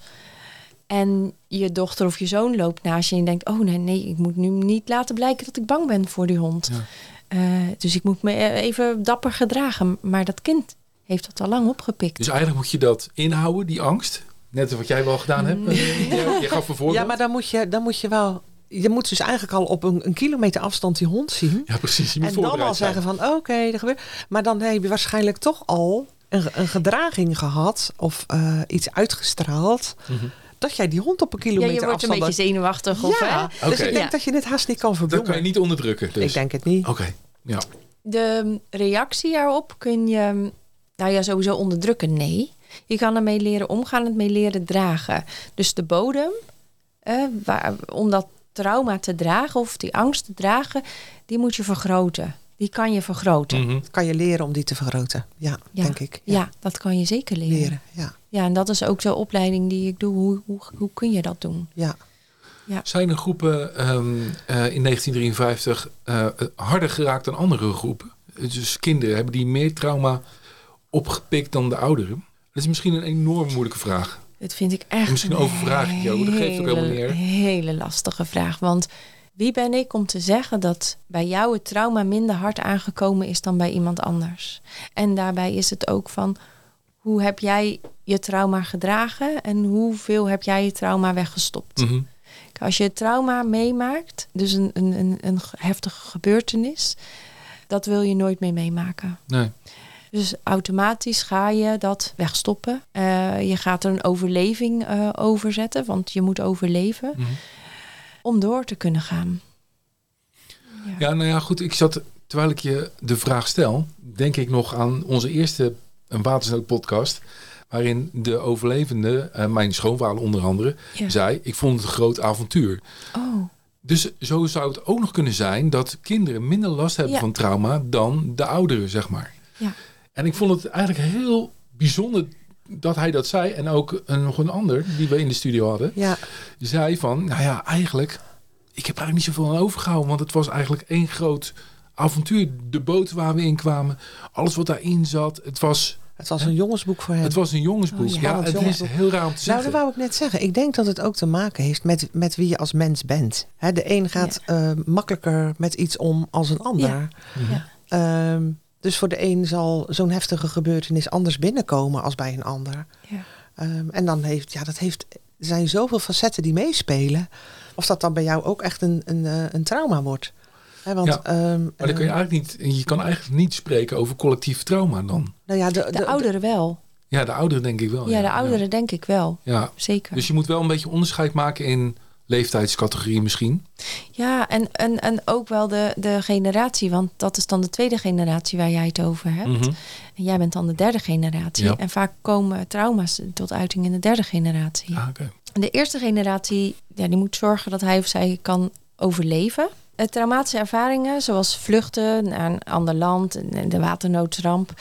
Speaker 4: En je dochter of je zoon loopt naast je en je denkt, oh nee, nee, ik moet nu niet laten blijken dat ik bang ben voor die hond.
Speaker 2: Ja.
Speaker 4: Uh, dus ik moet me even dapper gedragen. Maar dat kind heeft dat al lang opgepikt.
Speaker 2: Dus eigenlijk moet je dat inhouden, die angst. Net wat jij wel gedaan hebt.
Speaker 4: Nee.
Speaker 2: Je, je gaf een voorbeeld.
Speaker 3: Ja, maar dan moet je, dan moet je wel je moet dus eigenlijk al op een, een kilometer afstand die hond zien.
Speaker 2: Ja, precies. Je moet
Speaker 3: en dan al
Speaker 2: voorbereid zijn.
Speaker 3: zeggen van, oké, okay, er gebeurt. Maar dan heb je waarschijnlijk toch al een, een gedraging gehad of uh, iets uitgestraald. Mm-hmm. Dat jij die hond op een kilometer
Speaker 4: afstand... Ja, je wordt
Speaker 3: afstand
Speaker 4: een beetje zenuwachtig. Of,
Speaker 3: ja,
Speaker 4: hè?
Speaker 3: Dus okay. ik denk
Speaker 4: ja.
Speaker 3: dat je dit haast niet kan verbloemen.
Speaker 2: Dat kan je niet onderdrukken. Dus.
Speaker 3: Ik denk het niet.
Speaker 2: Oké, okay. ja.
Speaker 4: De reactie daarop kun je... Nou ja, sowieso onderdrukken, nee. Je kan ermee leren omgaan, het mee leren dragen. Dus de bodem, eh, waar, om dat trauma te dragen of die angst te dragen, die moet je vergroten. Die kan je vergroten.
Speaker 2: Mm-hmm.
Speaker 3: Kan je leren om die te vergroten, ja,
Speaker 4: ja.
Speaker 3: denk ik.
Speaker 4: Ja. ja, dat kan je zeker leren.
Speaker 3: leren ja.
Speaker 4: ja, en dat is ook zo'n opleiding die ik doe. Hoe, hoe, hoe kun je dat doen?
Speaker 3: Ja.
Speaker 2: Ja. Zijn er groepen um, uh, in negentien drieënvijftig uh, harder geraakt dan andere groepen? Dus kinderen, hebben die meer trauma opgepikt dan de ouderen? Dat is misschien een enorm moeilijke vraag.
Speaker 4: Dat vind ik echt
Speaker 2: en misschien
Speaker 4: een
Speaker 2: overvraag ik jou, dat geeft ook helemaal niet erg.
Speaker 4: Een hele lastige vraag, want wie ben ik om te zeggen dat bij jou het trauma minder hard aangekomen is dan bij iemand anders? En daarbij is het ook van, hoe heb jij je trauma gedragen en hoeveel heb jij je trauma weggestopt?
Speaker 2: Mm-hmm.
Speaker 4: Als je het trauma meemaakt, dus een, een, een, een heftige gebeurtenis, dat wil je nooit meer meemaken.
Speaker 2: Nee.
Speaker 4: Dus automatisch ga je dat wegstoppen. Uh, je gaat er een overleving uh, over zetten, want je moet overleven
Speaker 2: mm-hmm.
Speaker 4: om door te kunnen gaan.
Speaker 2: Ja. ja, nou ja, goed. Ik zat, terwijl ik je de vraag stel, denk ik nog aan onze eerste een Watersnood-podcast, waarin de overlevende, uh, mijn schoonvader onder andere, ja. zei, ik vond het een groot avontuur.
Speaker 4: Oh.
Speaker 2: Dus zo zou het ook nog kunnen zijn dat kinderen minder last hebben ja. van trauma dan de ouderen, zeg maar.
Speaker 4: Ja.
Speaker 2: En ik vond het eigenlijk heel bijzonder dat hij dat zei. En ook een, nog een ander die we in de studio hadden.
Speaker 3: Ja.
Speaker 2: Zei van, nou ja, eigenlijk, ik heb eigenlijk niet zoveel aan overgehouden. Want het was eigenlijk één groot avontuur. De boot waar we in kwamen. Alles wat daarin zat. Het was...
Speaker 3: Het was een jongensboek voor hem.
Speaker 2: Het was een jongensboek. Oh, ja, ja het jongensboek. is heel raar om te zeggen.
Speaker 3: Nou, dat wou ik net zeggen. Ik denk dat het ook te maken heeft met, met wie je als mens bent. He, de een gaat ja. uh, makkelijker met iets om als een ander.
Speaker 4: Ja.
Speaker 3: Ja. Um, dus voor de een zal zo'n heftige gebeurtenis anders binnenkomen als bij een ander.
Speaker 4: Ja.
Speaker 3: Um, en dan heeft, ja, dat heeft, er zijn zoveel facetten die meespelen. Of dat dan bij jou ook echt een, een, een trauma wordt. He, want,
Speaker 2: ja, um, maar dan kun je eigenlijk niet, je kan eigenlijk niet spreken over collectief trauma dan.
Speaker 3: Nou ja, de,
Speaker 4: de,
Speaker 3: de
Speaker 4: ouderen wel.
Speaker 2: Ja, de ouderen denk ik wel.
Speaker 4: Ja,
Speaker 2: ja.
Speaker 4: de ouderen ja. denk ik wel.
Speaker 2: Ja.
Speaker 4: Zeker.
Speaker 2: Dus je moet wel een beetje onderscheid maken in leeftijdscategorieën misschien.
Speaker 4: Ja, en, en, en ook wel de, de generatie. Want dat is dan de tweede generatie waar jij het over hebt.
Speaker 2: Mm-hmm.
Speaker 4: En jij bent dan de derde generatie.
Speaker 2: Ja.
Speaker 4: En vaak komen trauma's tot uiting in de derde generatie.
Speaker 2: Ah, okay.
Speaker 4: De eerste generatie, ja, die moet zorgen dat hij of zij kan overleven. Traumatische ervaringen, zoals vluchten naar een ander land, de waternoodramp,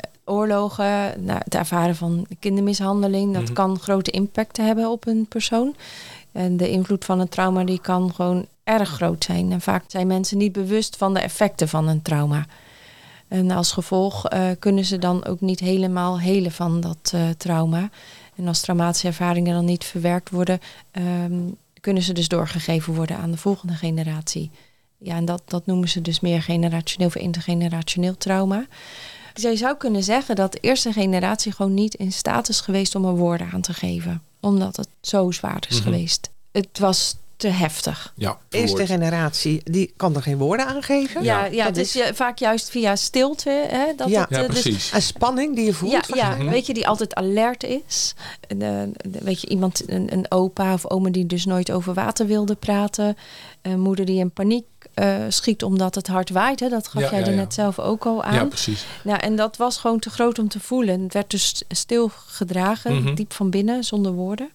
Speaker 4: oorlogen, het ervaren van kindermishandeling, dat mm-hmm. kan grote impact hebben op een persoon. En de invloed van een trauma die kan gewoon erg groot zijn. En vaak zijn mensen niet bewust van de effecten van een trauma. En als gevolg uh, kunnen ze dan ook niet helemaal helen van dat uh, trauma. En als traumatische ervaringen dan niet verwerkt worden, um, kunnen ze dus doorgegeven worden aan de volgende generatie. Ja, en dat, dat noemen ze dus meer generationeel of intergenerationeel trauma. Dus je zou kunnen zeggen dat de eerste generatie gewoon niet in staat is geweest om er woorden aan te geven. Omdat het zo zwaar is mm-hmm. geweest. Het was te heftig.
Speaker 2: Ja,
Speaker 3: de eerste generatie, die kan er geen woorden aan geven.
Speaker 4: Ja, ja, ja het is is vaak juist via stilte. Hè, dat
Speaker 3: ja,
Speaker 4: het,
Speaker 2: ja,
Speaker 4: dus,
Speaker 2: precies.
Speaker 3: En spanning die je voelt.
Speaker 4: Ja, ja mm-hmm. weet je, die altijd alert is. En, uh, weet je, iemand, een, een opa of oma die dus nooit over water wilde praten. Een moeder die in paniek uh, schiet omdat het hard waait. Hè? Dat gaf ja, jij ja, er ja. net zelf ook al aan.
Speaker 2: Ja, precies.
Speaker 4: Nou, en dat was gewoon te groot om te voelen. Het werd dus stilgedragen, mm-hmm. diep van binnen, zonder woorden.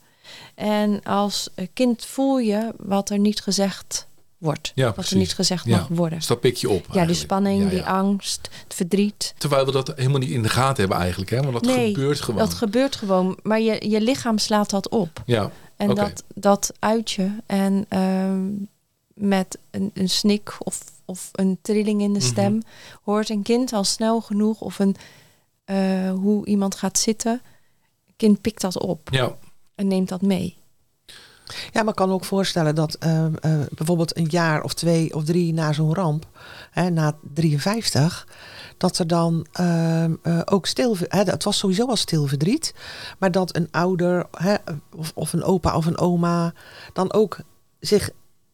Speaker 4: En als kind voel je wat er niet gezegd wordt.
Speaker 2: Ja,
Speaker 4: wat
Speaker 2: precies.
Speaker 4: er niet gezegd
Speaker 2: ja.
Speaker 4: mag worden.
Speaker 2: Dus dat pik je op.
Speaker 4: Ja,
Speaker 2: eigenlijk.
Speaker 4: de spanning,
Speaker 2: ja, ja.
Speaker 4: die angst, het verdriet.
Speaker 2: Terwijl we dat helemaal niet in de gaten hebben eigenlijk. Hè? Want dat
Speaker 4: nee,
Speaker 2: gebeurt gewoon.
Speaker 4: dat gebeurt gewoon. Maar je, je lichaam slaat dat op.
Speaker 2: Ja,
Speaker 4: En
Speaker 2: okay.
Speaker 4: dat, dat uit je. En um, met een, een snik of, of een trilling in de stem... Mm-hmm. hoort een kind al snel genoeg... of een, uh, hoe iemand gaat zitten. Een kind pikt dat op.
Speaker 2: Ja.
Speaker 4: En neemt dat mee.
Speaker 3: Ja, maar ik kan ook voorstellen dat uh, uh, bijvoorbeeld een jaar of twee of drie na zo'n ramp, hè, na drieënvijftig, dat er dan uh, uh, ook stil, hè, het was sowieso al stil verdriet, maar dat een ouder hè, of, of een opa of een oma dan ook zich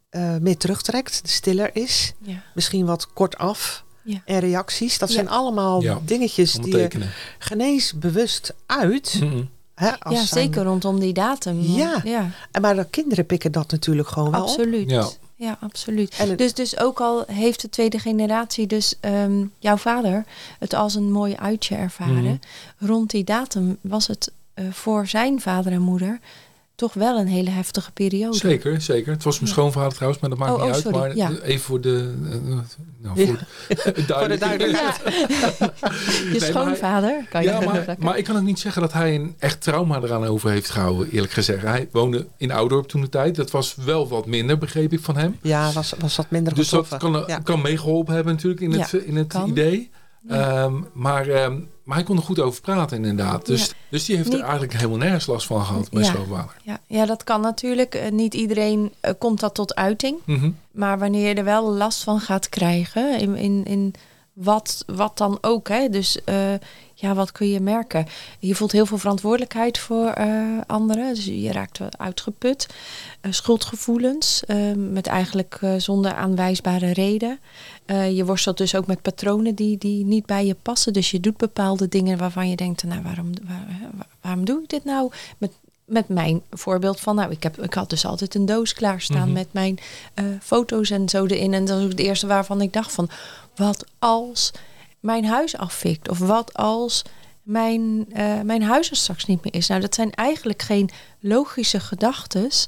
Speaker 3: uh, meer terugtrekt, stiller is. Ja. Misschien wat kortaf. Ja. En reacties. Dat ja. zijn allemaal ja. dingetjes die je genees bewust uit.
Speaker 2: Mm-hmm.
Speaker 4: Hè, als ja, zijn... zeker rondom die datum.
Speaker 3: Ja. ja. En maar de kinderen pikken dat natuurlijk gewoon wel
Speaker 4: absoluut.
Speaker 3: op.
Speaker 4: Ja. Ja, absoluut. En het... dus, dus ook al heeft de tweede generatie, dus um, jouw vader, het als een mooi uitje ervaren. Mm-hmm. Rond die datum was het uh, voor zijn vader en moeder toch wel een hele heftige periode.
Speaker 2: Zeker, zeker. Het was mijn ja. schoonvader trouwens, maar dat maakt oh, niet oh, uit. Sorry. Maar ja. even voor de... Uh, nou, voor, ja. de
Speaker 3: voor de duidelijkheid.
Speaker 4: Ja. Je nee, schoonvader.
Speaker 2: Hij,
Speaker 4: kan je
Speaker 2: ja, maar, maar ik kan ook niet zeggen dat hij een echt trauma eraan over heeft gehouden, eerlijk gezegd. Hij woonde in Oudorp toen de tijd. Dat was wel wat minder, begreep ik van hem.
Speaker 3: Ja, was, was wat minder
Speaker 2: dus
Speaker 3: getroffen.
Speaker 2: Dus dat kan, ja. kan meegeholpen hebben natuurlijk in het, ja, in het idee. Ja. Um, maar, um, maar hij kon er goed over praten inderdaad. Dus, ja. dus die heeft niet, er eigenlijk helemaal nergens last van gehad bij
Speaker 4: ja,
Speaker 2: schoonvader.
Speaker 4: Ja, ja, dat kan natuurlijk. Uh, niet iedereen uh, komt dat tot uiting. Mm-hmm. Maar wanneer je er wel last van gaat krijgen, in, in, in wat, wat dan ook. Hè? Dus uh, ja, wat kun je merken? Je voelt heel veel verantwoordelijkheid voor uh, anderen. Dus je raakt uitgeput. Uh, schuldgevoelens, uh, met eigenlijk uh, zonder aanwijsbare reden. Uh, je worstelt dus ook met patronen die, die niet bij je passen. Dus je doet bepaalde dingen waarvan je denkt, nou, waarom, waar, waar, waarom doe ik dit nou? Met, met mijn voorbeeld van, nou, ik, heb, ik had dus altijd een doos klaarstaan mm-hmm. met mijn uh, foto's en zo erin. En dat was ook het eerste waarvan ik dacht van, wat als mijn huis afvikt? Of wat als mijn, uh, mijn huis er straks niet meer is? Nou, dat zijn eigenlijk geen logische gedachtes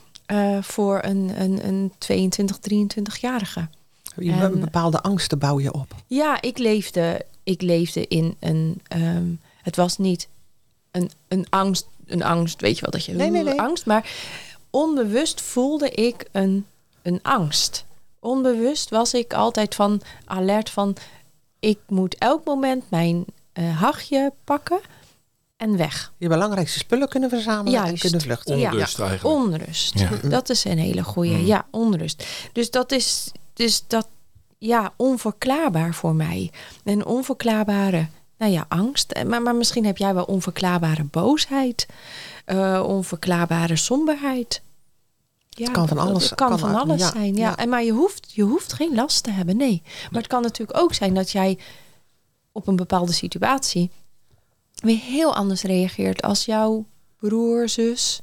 Speaker 4: uh, voor een, een, een tweeëntwintig, drieëntwintig-jarige.
Speaker 3: Je en, bepaalde angsten bouw je op.
Speaker 4: Ja, ik leefde, ik leefde in een... Um, het was niet een, een angst, een angst, weet je wel, dat je
Speaker 3: nee, nee, nee.
Speaker 4: angst, maar onbewust voelde ik een, een angst. Onbewust was ik altijd van alert van, ik moet elk moment mijn uh, hachje pakken en weg.
Speaker 3: Je belangrijkste spullen kunnen verzamelen Juist. en kunnen vluchten.
Speaker 2: Onrust
Speaker 4: ja,
Speaker 2: eigenlijk.
Speaker 4: Onrust. Ja. Dat is een hele goeie. Mm. Ja, onrust. Dus dat is... Dus dat, ja, onverklaarbaar voor mij. Een onverklaarbare, nou ja, angst. Maar, maar misschien heb jij wel onverklaarbare boosheid. Uh, onverklaarbare somberheid. Ja,
Speaker 3: het kan van alles,
Speaker 4: het kan kan van alles ja, zijn. Ja. Ja. En, maar je hoeft, je hoeft geen last te hebben, nee. Maar nee. Het kan natuurlijk ook zijn dat jij op een bepaalde situatie weer heel anders reageert als jouw broer, zus.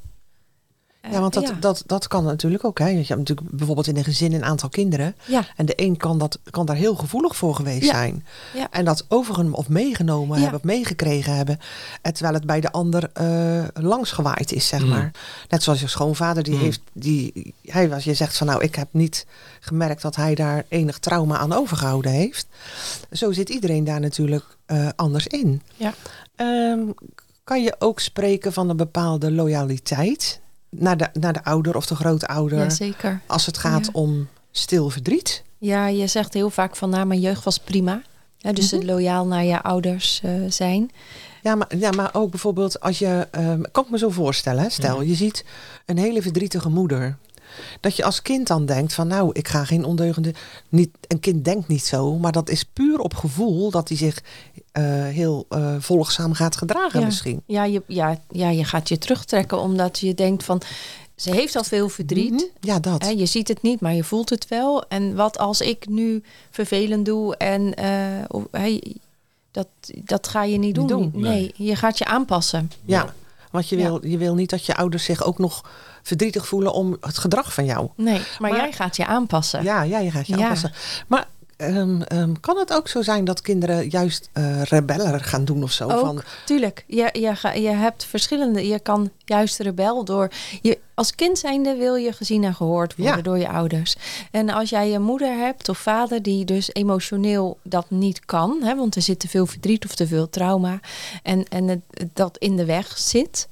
Speaker 3: Ja, want dat, ja. dat, dat kan natuurlijk ook. Hè. Je hebt natuurlijk bijvoorbeeld in een gezin een aantal kinderen. Ja. En de een kan, dat, kan daar heel gevoelig voor geweest ja. zijn. Ja. En dat overgenomen of meegenomen ja. hebben of meegekregen hebben. Terwijl het bij de ander uh, langsgewaaid is, zeg mm. maar. Net zoals je schoonvader, die mm. heeft, die, hij was, je zegt van nou, ik heb niet gemerkt dat hij daar enig trauma aan overgehouden heeft. Zo zit iedereen daar natuurlijk uh, anders in. Ja. Um, kan je ook spreken van een bepaalde loyaliteit naar de, naar de ouder of de grootouder?
Speaker 4: Ja, zeker.
Speaker 3: Als het gaat ja. om stil verdriet.
Speaker 4: Ja, je zegt heel vaak van nou, mijn jeugd was prima. Ja, dus mm-hmm. het loyaal naar je ouders uh, zijn.
Speaker 3: Ja maar, ja, maar ook bijvoorbeeld als je... Um, kan ik me zo voorstellen. Hè? Stel, mm. je ziet een hele verdrietige moeder. Dat je als kind dan denkt van nou, ik ga geen ondeugende... Niet, een kind denkt niet zo, maar dat is puur op gevoel dat hij zich uh, heel uh, volgzaam gaat gedragen
Speaker 4: ja.
Speaker 3: misschien.
Speaker 4: Ja je, ja, ja, je gaat je terugtrekken omdat je denkt van... Ze heeft al veel verdriet. Mm-hmm.
Speaker 3: Ja, dat.
Speaker 4: He, je ziet het niet, maar je voelt het wel. En wat als ik nu vervelend doe en uh, hey, dat, dat ga je niet doen. Niet doen. Nee, nee, je gaat je aanpassen.
Speaker 3: Ja, want je wil, ja. je wil niet dat je ouders zich ook nog verdrietig voelen om het gedrag van jou.
Speaker 4: Nee, maar, maar jij gaat je aanpassen.
Speaker 3: Ja, ja je gaat je ja. aanpassen. Maar um, um, kan het ook zo zijn dat kinderen juist uh, rebeller gaan doen of zo?
Speaker 4: Ook,
Speaker 3: van...
Speaker 4: tuurlijk. Je, je, ga, je hebt verschillende. Je kan juist rebel door... Je, als kind zijnde wil je gezien en gehoord worden ja. door je ouders. En als jij een moeder hebt of vader die dus emotioneel dat niet kan... Hè, want er zit te veel verdriet of te veel trauma... en, en het, dat in de weg zit...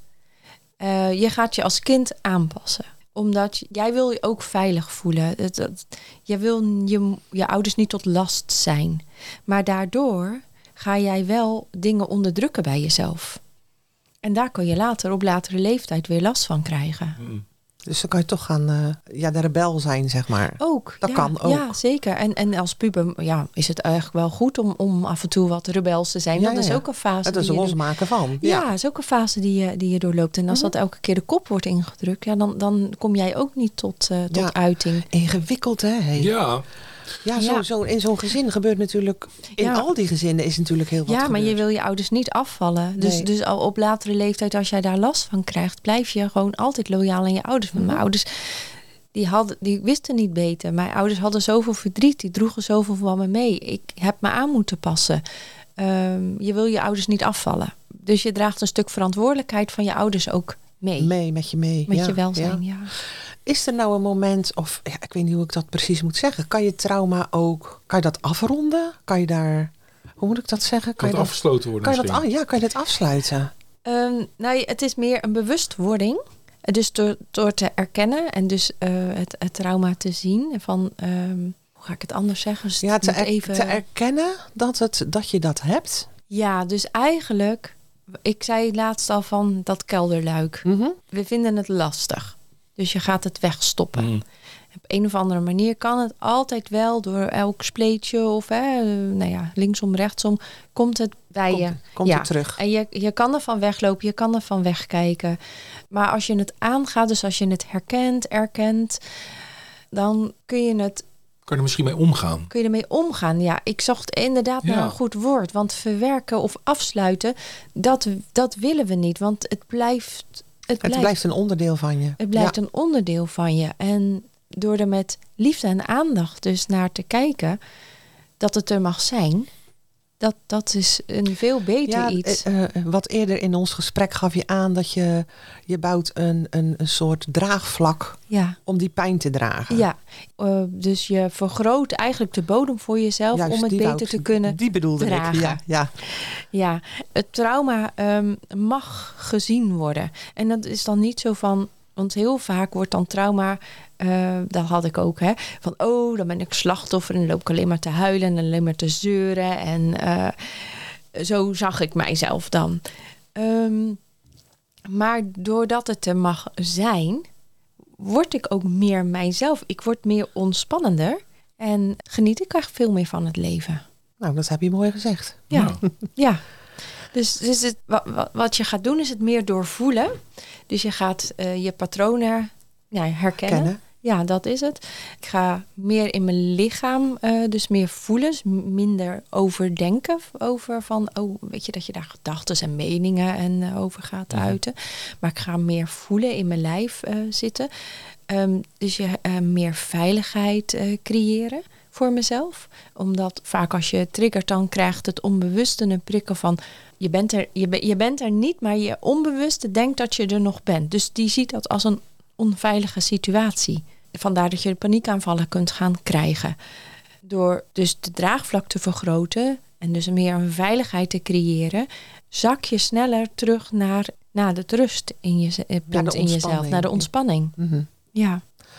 Speaker 4: Uh, je gaat je als kind aanpassen. Omdat je, jij wil je ook veilig voelen. Het, het, je wil je, je ouders niet tot last zijn. Maar daardoor ga jij wel dingen onderdrukken bij jezelf. En daar kun je later op latere leeftijd weer last van krijgen.
Speaker 2: Mm.
Speaker 3: Dus dan kan je toch gaan, uh, ja, de rebel zijn, zeg maar.
Speaker 4: Ook.
Speaker 3: Dat
Speaker 4: ja,
Speaker 3: kan ook.
Speaker 4: Ja, zeker. En, en als puber ja, is het eigenlijk wel goed om, om af en toe wat rebels te zijn.
Speaker 3: Ja,
Speaker 4: dat
Speaker 3: ja,
Speaker 4: is
Speaker 3: ja.
Speaker 4: ook een fase.
Speaker 3: Dat is
Speaker 4: die
Speaker 3: losmaken
Speaker 4: je
Speaker 3: van.
Speaker 4: Ja,
Speaker 3: ja,
Speaker 4: dat is ook een fase die je, die je doorloopt. En als
Speaker 3: Mm-hmm.
Speaker 4: dat elke keer de kop wordt ingedrukt, ja, dan, dan kom jij ook niet tot, uh, tot
Speaker 3: Ja.
Speaker 4: uiting.
Speaker 3: Ingewikkeld, hè? Hey.
Speaker 2: Ja,
Speaker 3: Ja, zo,
Speaker 4: Ja.
Speaker 3: zo, in zo'n gezin gebeurt natuurlijk... In
Speaker 4: Ja.
Speaker 3: al die gezinnen is natuurlijk heel wat
Speaker 4: Ja, maar je
Speaker 3: gebeurd.
Speaker 4: wil je ouders niet afvallen. Dus,
Speaker 3: Nee.
Speaker 4: dus al op latere leeftijd, als jij daar last van krijgt, blijf je gewoon altijd loyaal aan je ouders. Want mijn ouders, die, hadden, die wisten niet beter. Mijn ouders hadden zoveel verdriet, die droegen zoveel van me mee. Ik heb me aan moeten passen. Um, je wil je ouders niet afvallen. Dus je draagt een stuk verantwoordelijkheid van je ouders ook mee.
Speaker 3: Mee, met je mee.
Speaker 4: Met
Speaker 3: ja,
Speaker 4: je welzijn,
Speaker 3: ja.
Speaker 4: ja.
Speaker 3: Is er nou een moment, of ja, ik weet niet hoe ik dat precies moet zeggen. Kan je trauma ook, kan je dat afronden? Kan je daar, hoe moet ik dat zeggen?
Speaker 2: kan het
Speaker 3: je
Speaker 2: afgesloten worden
Speaker 3: kan je dat,
Speaker 2: misschien.
Speaker 3: ah, ja, kan je dat afsluiten?
Speaker 4: Um, nou, het is meer een bewustwording. Dus door, door te erkennen en dus uh, het, het trauma te zien. Van, um, hoe ga ik het anders zeggen? Dus
Speaker 3: Ja, te,
Speaker 4: moet
Speaker 3: er,
Speaker 4: even...
Speaker 3: te erkennen dat, het, dat je dat hebt.
Speaker 4: Ja, dus eigenlijk, ik zei laatst al van dat kelderluik.
Speaker 3: Mm-hmm.
Speaker 4: We vinden het lastig. Dus je gaat het wegstoppen.
Speaker 2: Mm.
Speaker 4: Op een of andere manier kan het altijd wel door elk spleetje of hè, nou ja, linksom, rechtsom, komt het bij
Speaker 3: Komt,
Speaker 4: je.
Speaker 3: komt
Speaker 4: ja.
Speaker 3: het terug.
Speaker 4: En je, je kan ervan weglopen, je kan ervan wegkijken. Maar als je het aangaat, dus als je het herkent, erkent, dan kun je het
Speaker 2: Kan je er misschien mee omgaan?
Speaker 4: kun je ermee omgaan. Ja, ik zocht inderdaad
Speaker 2: Ja.
Speaker 4: naar een goed woord. Want verwerken of afsluiten, dat, dat willen we niet. Want het blijft... Het
Speaker 3: Het
Speaker 4: blijft,
Speaker 3: blijft een onderdeel van je.
Speaker 4: het blijft
Speaker 3: ja.
Speaker 4: een onderdeel van je. En door er met liefde en aandacht dus naar te kijken, dat het er mag zijn, dat, dat is een veel beter
Speaker 3: Ja,
Speaker 4: iets.
Speaker 3: uh, uh, wat eerder in ons gesprek gaf je aan dat je, je bouwt een, een, een soort draagvlak
Speaker 4: Ja.
Speaker 3: om die pijn te dragen.
Speaker 4: Ja, uh, dus je vergroot eigenlijk de bodem voor jezelf
Speaker 3: Juist,
Speaker 4: om het
Speaker 3: die
Speaker 4: beter
Speaker 3: wou ik-
Speaker 4: te kunnen
Speaker 3: Die bedoelde
Speaker 4: dragen.
Speaker 3: ik, ja. ja.
Speaker 4: Ja, het trauma um, mag gezien worden. En dat is dan niet zo van, want heel vaak wordt dan trauma, uh, dat had ik ook, hè, van oh, dan ben ik slachtoffer en dan loop ik alleen maar te huilen en alleen maar te zeuren. En uh, zo zag ik mijzelf dan. Um, maar doordat het er mag zijn, word ik ook meer mijzelf. Ik word meer ontspannender en geniet ik echt veel meer van het leven.
Speaker 3: Nou, dat heb je mooi gezegd.
Speaker 4: Ja, ja. Dus, dus het, wat, wat je gaat doen is het meer doorvoelen. Dus je gaat uh, je patronen ja, herkennen.
Speaker 3: Kennen.
Speaker 4: Ja, dat is het. Ik ga meer in mijn lichaam, uh, dus meer voelen. Dus minder overdenken over van, oh, weet je dat je daar gedachten en meningen en uh, over gaat
Speaker 2: Ja.
Speaker 4: uiten. Maar ik ga meer voelen in mijn lijf uh, zitten. Um, dus je uh, meer veiligheid uh, creëren voor mezelf. Omdat vaak als je triggert, dan krijgt het onbewuste een prikkel van, je bent er, je, be, je bent er niet, maar je onbewuste denkt dat je er nog bent. Dus die ziet dat als een onveilige situatie. Vandaar dat je paniekaanvallen kunt gaan krijgen. Door dus de draagvlak te vergroten en dus meer een veiligheid te creëren, zak je sneller terug naar, naar de rust in, je, punt in jezelf, naar de ontspanning.
Speaker 3: Mm-hmm.
Speaker 4: Ja.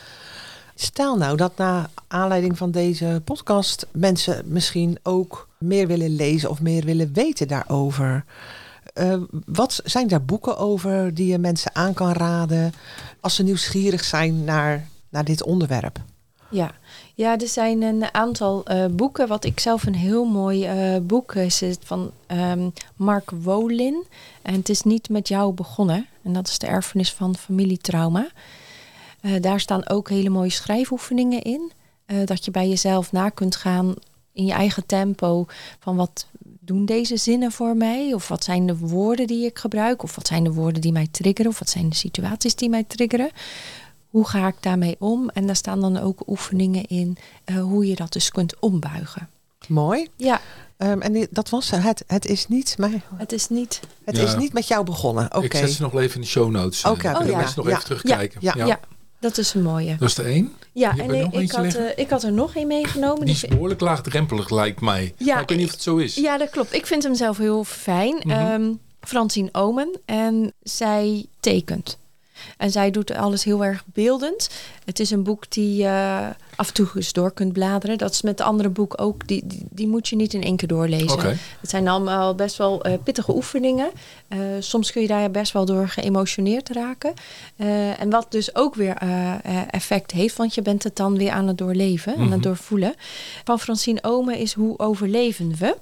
Speaker 3: Stel nou dat na aanleiding van deze podcast mensen misschien ook meer willen lezen of meer willen weten daarover. Uh, wat zijn daar boeken over die je mensen aan kan raden als ze nieuwsgierig zijn naar, naar dit onderwerp?
Speaker 4: Ja. ja, er zijn een aantal uh, boeken. Wat ik zelf een heel mooi uh, boek is het van um, Mark Wolin. En het is niet met jou begonnen. En dat is de erfenis van familietrauma. Uh, daar staan ook hele mooie schrijfoefeningen in. Uh, dat je bij jezelf na kunt gaan in je eigen tempo. Van wat doen deze zinnen voor mij? Of wat zijn de woorden die ik gebruik? Of wat zijn de woorden die mij triggeren? Of wat zijn de situaties die mij triggeren? Hoe ga ik daarmee om? En daar staan dan ook oefeningen in uh, hoe je dat dus kunt ombuigen.
Speaker 3: Mooi.
Speaker 4: Ja.
Speaker 3: Um, en die, dat was het. Het is niet, maar
Speaker 4: Het is niet.
Speaker 3: het
Speaker 2: Ja.
Speaker 3: is niet met jou begonnen. Oké.
Speaker 2: Ik zet ze nog even in de show notes.
Speaker 3: Oké,
Speaker 2: Dan
Speaker 3: oké,
Speaker 2: kunnen
Speaker 4: ja.
Speaker 2: mensen nog
Speaker 3: Ja.
Speaker 2: even terugkijken.
Speaker 3: Ja.
Speaker 4: Ja, dat is een mooie.
Speaker 2: Dat is de één.
Speaker 4: Ja,
Speaker 2: Hier
Speaker 4: en
Speaker 2: ben je
Speaker 4: ik,
Speaker 2: nog
Speaker 4: ik,
Speaker 2: eentje
Speaker 4: had,
Speaker 2: liggen?
Speaker 4: uh, ik had er nog een meegenomen.
Speaker 2: Die is
Speaker 4: Die-
Speaker 2: behoorlijk laagdrempelig, lijkt mij.
Speaker 4: Ja,
Speaker 2: Maar ik weet niet of het zo is.
Speaker 4: Ja, dat klopt. Ik vind hem zelf heel fijn.
Speaker 2: Mhm.
Speaker 4: Um, Francine Omen. En zij tekent. En zij doet alles heel erg beeldend. Het is een boek die je uh, af en toe eens door kunt bladeren. Dat is met de andere boek ook. Die, die, die moet je niet in één keer doorlezen.
Speaker 2: Okay.
Speaker 4: Het zijn allemaal best wel uh, pittige oefeningen. Uh, soms kun je daar best wel door geëmotioneerd raken. Uh, en wat dus ook weer uh, effect heeft. Want je bent het dan weer aan het doorleven. Mm-hmm. Aan het doorvoelen. Van Francine Omen is Hoe overleven we?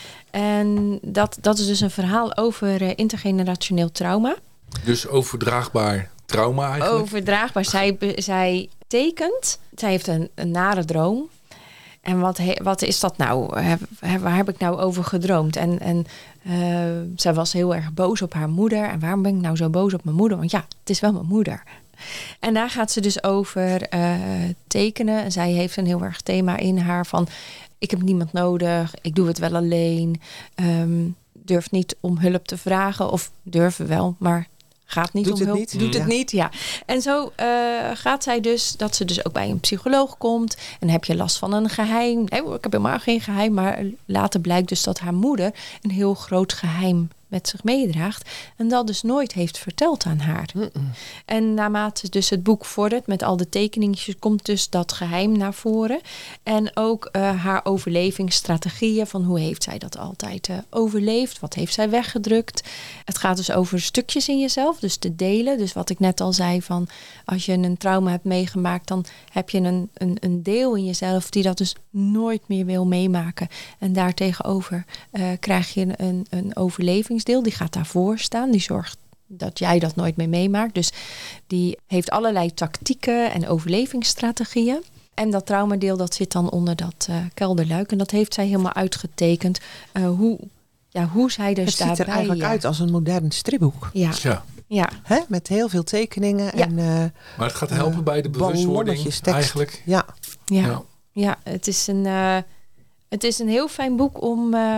Speaker 4: En dat, dat is dus een verhaal over uh, intergenerationeel trauma.
Speaker 2: Dus overdraagbaar trauma eigenlijk?
Speaker 4: Overdraagbaar. Zij, zij tekent. Zij heeft een, een nare droom. En wat, he, wat is dat nou? He, waar heb ik nou over gedroomd? En, en uh, zij was heel erg boos op haar moeder. En waarom ben ik nou zo boos op mijn moeder? Want ja, het is wel mijn moeder. En daar gaat ze dus over uh, tekenen. En zij heeft een heel erg thema in haar van... ik heb niemand nodig, ik doe het wel alleen. Um, durf niet om hulp te vragen. Of durven wel, maar gaat niet
Speaker 3: Doet
Speaker 4: om
Speaker 3: het
Speaker 4: hulp.
Speaker 3: niet?
Speaker 4: Doet
Speaker 3: Ja.
Speaker 4: het niet, ja. En zo uh, gaat zij dus, dat ze dus ook bij een psycholoog komt. En heb je last van een geheim. Nee, ik heb helemaal geen geheim. Maar later blijkt dus dat haar moeder een heel groot geheim met zich meedraagt. En dat dus nooit heeft verteld aan haar. Mm-mm. En naarmate dus het boek vordert met al de tekeningetjes, komt dus dat geheim naar voren. En ook uh, haar overlevingsstrategieën. Van hoe heeft zij dat altijd uh, overleefd? Wat heeft zij weggedrukt? Het gaat dus over stukjes in jezelf. Dus te delen. Dus wat ik net al zei van als je een trauma hebt meegemaakt, dan heb je een, een, een deel in jezelf die dat dus nooit meer wil meemaken. En daartegenover uh, krijg je een, een overlevings deel, die gaat daarvoor staan. Die zorgt dat jij dat nooit meer meemaakt. Dus die heeft allerlei tactieken en overlevingsstrategieën. En dat traumadeel, dat zit dan onder dat uh, kelderluik. En dat heeft zij helemaal uitgetekend. Uh, hoe, ja, hoe zij dus
Speaker 3: het
Speaker 4: daarbij...
Speaker 3: Het ziet er eigenlijk
Speaker 4: ja.
Speaker 3: uit als een modern stripboek.
Speaker 4: Ja.
Speaker 2: ja.
Speaker 4: ja.
Speaker 3: Hè? Met heel veel tekeningen.
Speaker 4: Ja.
Speaker 3: En, uh,
Speaker 2: maar het gaat helpen uh, bij de bewustwording eigenlijk.
Speaker 3: Ja.
Speaker 4: Ja. Ja. ja, het is een, uh, het is een heel fijn boek om... Uh,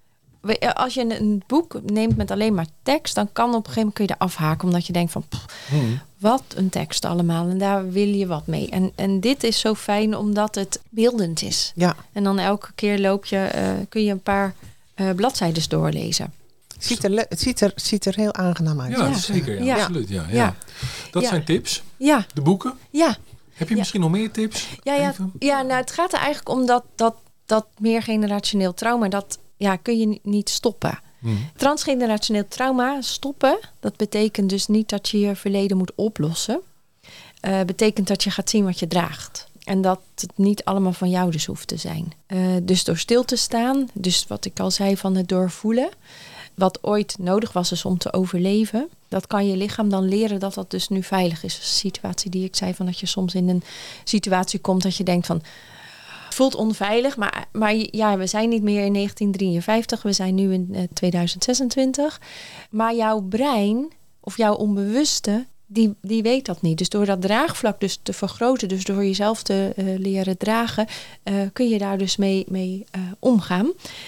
Speaker 4: Als je een boek neemt met alleen maar tekst, dan kan op een gegeven moment kun je er afhaken. Omdat je denkt van, pff, hmm. wat een tekst allemaal. En daar wil je wat mee. En, en dit is zo fijn omdat het beeldend is.
Speaker 3: Ja.
Speaker 4: En dan elke keer loop je, uh, kun je een paar uh, bladzijden doorlezen.
Speaker 3: Het ziet er, le- het ziet er, ziet er heel aangenaam uit.
Speaker 2: Ja,
Speaker 4: ja.
Speaker 2: zeker. Ja,
Speaker 4: ja.
Speaker 2: Absoluut. Ja, ja.
Speaker 4: Ja.
Speaker 2: Dat
Speaker 4: ja.
Speaker 2: zijn tips.
Speaker 4: Ja.
Speaker 2: De boeken.
Speaker 4: Ja.
Speaker 2: Heb je
Speaker 4: ja.
Speaker 2: misschien nog meer tips?
Speaker 4: Ja, ja, ja nou, het gaat er eigenlijk om dat, dat, dat meer generationeel trauma... dat ja, kun je niet stoppen. Hmm. Transgenerationeel trauma stoppen, dat betekent dus niet dat je je verleden moet oplossen. Uh, betekent dat je gaat zien wat je draagt. En dat het niet allemaal van jou dus hoeft te zijn. Uh, dus door stil te staan, dus wat ik al zei van het doorvoelen. Wat ooit nodig was dus om te overleven. Dat kan je lichaam dan leren dat dat dus nu veilig is. Dus de situatie die ik zei van dat je soms in een situatie komt dat je denkt van... voelt onveilig, maar, maar ja, we zijn niet meer in negentien drieënvijftig. We zijn nu in uh, tweeduizend zesentwintig. Maar jouw brein of jouw onbewuste, die, die weet dat niet. Dus door dat draagvlak dus te vergroten, dus door jezelf te uh, leren dragen, uh, kun je daar dus mee, mee uh, omgaan.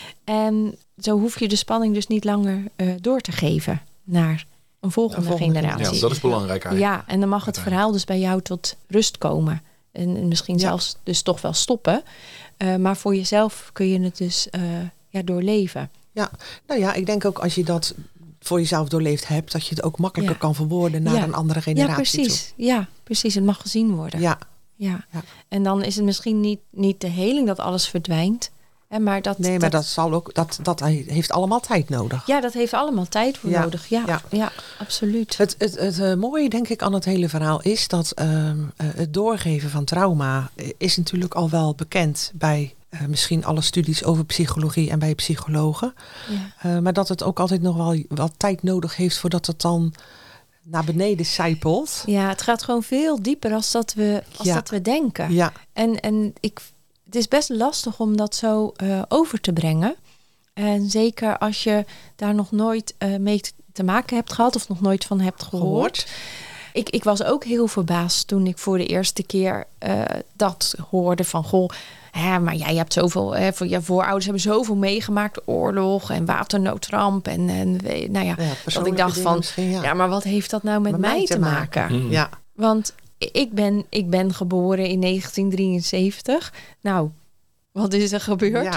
Speaker 4: En zo hoef je de spanning dus niet langer uh, door te geven naar een volgende, een volgende generatie.
Speaker 2: Ja, dat is belangrijk eigenlijk.
Speaker 4: Ja, en dan mag het verhaal dus bij jou tot rust komen. En, en misschien ja. zelfs dus toch wel stoppen. Uh, maar voor jezelf kun je het dus uh, ja, doorleven.
Speaker 3: Ja, nou ja, ik denk ook als je dat voor jezelf doorleefd hebt, dat je het ook makkelijker ja. kan verwoorden naar ja. een andere generatie
Speaker 4: ja, precies.
Speaker 3: toe.
Speaker 4: Ja, precies. Het mag gezien worden.
Speaker 3: Ja.
Speaker 4: Ja. ja. En dan is het misschien niet, niet de heling dat alles verdwijnt. Hè, maar dat,
Speaker 3: nee, maar
Speaker 4: dat,
Speaker 3: dat, zal ook, dat, dat heeft allemaal tijd nodig.
Speaker 4: Ja, dat heeft allemaal tijd voor ja. nodig. Ja, ja. ja absoluut.
Speaker 3: Het, het, het uh, mooie, denk ik, aan het hele verhaal is dat uh, uh, het doorgeven van trauma is natuurlijk al wel bekend bij uh, misschien alle studies over psychologie en bij psychologen. Ja. Uh, maar dat het ook altijd nog wel wat tijd nodig heeft voordat het dan naar beneden sijpelt.
Speaker 4: Ja, het gaat gewoon veel dieper als dat we, als
Speaker 3: ja.
Speaker 4: dat we denken.
Speaker 3: Ja.
Speaker 4: En, en ik, het is best lastig om dat zo uh, over te brengen. En zeker als je daar nog nooit uh, mee te maken hebt gehad of nog nooit van hebt gehoord. gehoord. Ik, ik was ook heel verbaasd toen ik voor de eerste keer uh, dat hoorde van goh. Hè, maar jij hebt zoveel, hè, voor je voorouders hebben zoveel meegemaakt, oorlog en waternoodramp en, en nou ja, ja dat ik dacht van, ja. ja, maar wat heeft dat nou met, met mij, mij te maken? maken?
Speaker 3: Mm. Ja.
Speaker 4: Want ik ben, ik ben geboren in negentien drieënzeventig. Nou, wat is er gebeurd?
Speaker 3: Ja.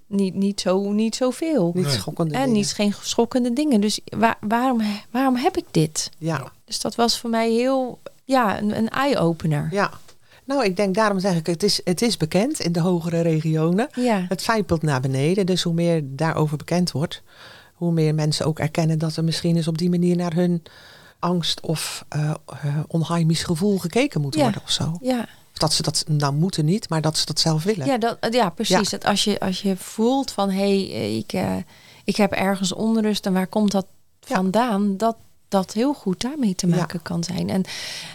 Speaker 4: niet, niet, zo, niet zoveel.
Speaker 3: Niet
Speaker 2: Nee.
Speaker 3: schokkende
Speaker 4: En
Speaker 3: dingen.
Speaker 4: niet geen schokkende dingen. Dus waar, waarom, waarom heb ik dit?
Speaker 3: Ja,
Speaker 4: Dus dat was voor mij heel, ja, een, een eye-opener.
Speaker 3: ja. Nou, ik denk daarom zeg ik, het is, het is bekend in de hogere regionen.
Speaker 4: Ja,
Speaker 3: Het zijpelt naar beneden. Dus hoe meer daarover bekend wordt, hoe meer mensen ook erkennen dat er misschien eens op die manier naar hun angst of uh, uh, onheimisch gevoel gekeken moet
Speaker 4: Ja.
Speaker 3: worden of zo.
Speaker 4: ja.
Speaker 3: Of dat ze dat nou moeten niet, maar dat ze dat zelf willen.
Speaker 4: ja, dat, ja precies.
Speaker 3: Ja.
Speaker 4: Dat als, je, als je voelt van, hé, hey, ik, uh, ik heb ergens onrust en waar komt dat
Speaker 3: Ja.
Speaker 4: vandaan? Dat dat heel goed daarmee te
Speaker 3: Ja.
Speaker 4: maken kan zijn. En,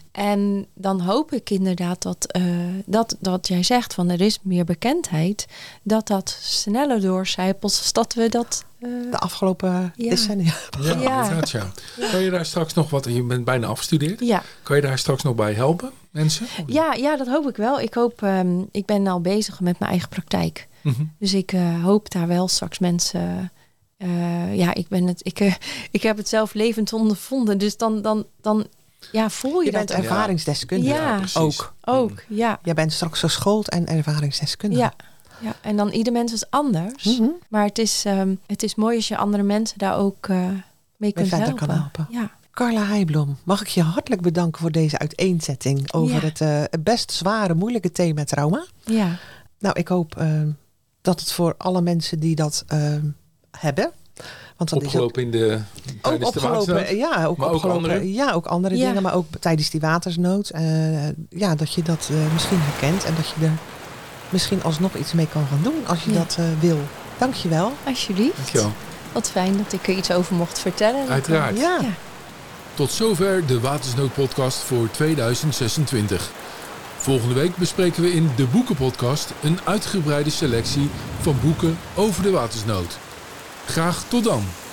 Speaker 4: en dan hoop ik inderdaad dat, uh, dat, dat jij zegt van er is meer bekendheid. Dat dat sneller doorcijpelt als dat we dat... Uh,
Speaker 3: De afgelopen
Speaker 4: Ja.
Speaker 3: decennia.
Speaker 2: Ja,
Speaker 4: Ja.
Speaker 2: inderdaad, ja. Kan je daar straks nog wat... Je bent bijna afgestudeerd.
Speaker 4: ja.
Speaker 2: Kan je daar straks nog bij helpen, mensen?
Speaker 4: Ja, ja, dat hoop ik wel. Ik hoop, um, ik ben al bezig met mijn eigen praktijk.
Speaker 2: Mhm.
Speaker 4: Dus ik uh, hoop daar wel straks mensen... Uh, ja, ik ben het. Ik, uh, ik heb het zelf levend ondervonden. Dus dan, dan, dan ja, voel je,
Speaker 3: Je
Speaker 4: dat
Speaker 3: bent
Speaker 4: ook.
Speaker 3: ervaringsdeskundige.
Speaker 4: Ja.
Speaker 2: precies.
Speaker 3: Ook.
Speaker 4: Ook, ja.
Speaker 3: Jij bent straks geschoold en ervaringsdeskundige.
Speaker 4: Ja. Ja, en dan ieder mens is anders.
Speaker 3: Mhm.
Speaker 4: Maar het is, um, het is mooi als je andere mensen daar ook uh, mee kunt
Speaker 3: verder
Speaker 4: helpen.
Speaker 3: kan helpen.
Speaker 4: Ja.
Speaker 3: Carla Heijblom, mag ik je hartelijk bedanken voor deze uiteenzetting over
Speaker 4: Ja.
Speaker 3: het uh, best zware, moeilijke thema trauma.
Speaker 4: Ja.
Speaker 3: Nou, ik hoop uh, dat het voor alle mensen die dat uh, hebben. Want dat
Speaker 2: Opgelopen in de...
Speaker 3: is ook, ook
Speaker 2: tijdens de
Speaker 3: opgelopen.
Speaker 2: watersnood?
Speaker 3: Ja, ook
Speaker 2: Maar ook
Speaker 3: opgelopen.
Speaker 2: andere?
Speaker 3: Ja, ook andere
Speaker 4: Ja.
Speaker 3: dingen, maar ook tijdens die watersnood. Uh, ja, dat je dat uh, misschien herkent en dat je er misschien alsnog iets mee kan gaan doen als je
Speaker 4: Ja.
Speaker 3: dat uh, wil. Dank je wel.
Speaker 4: Alsjeblieft.
Speaker 2: Dankjewel.
Speaker 4: Wat fijn dat ik er iets over mocht vertellen.
Speaker 2: Uiteraard.
Speaker 3: Ja.
Speaker 4: Ja.
Speaker 2: Tot zover de Watersnood-podcast voor tweeduizend zesentwintig. Volgende week bespreken we in de Boekenpodcast een uitgebreide selectie van boeken over de watersnood. Graag tot dan!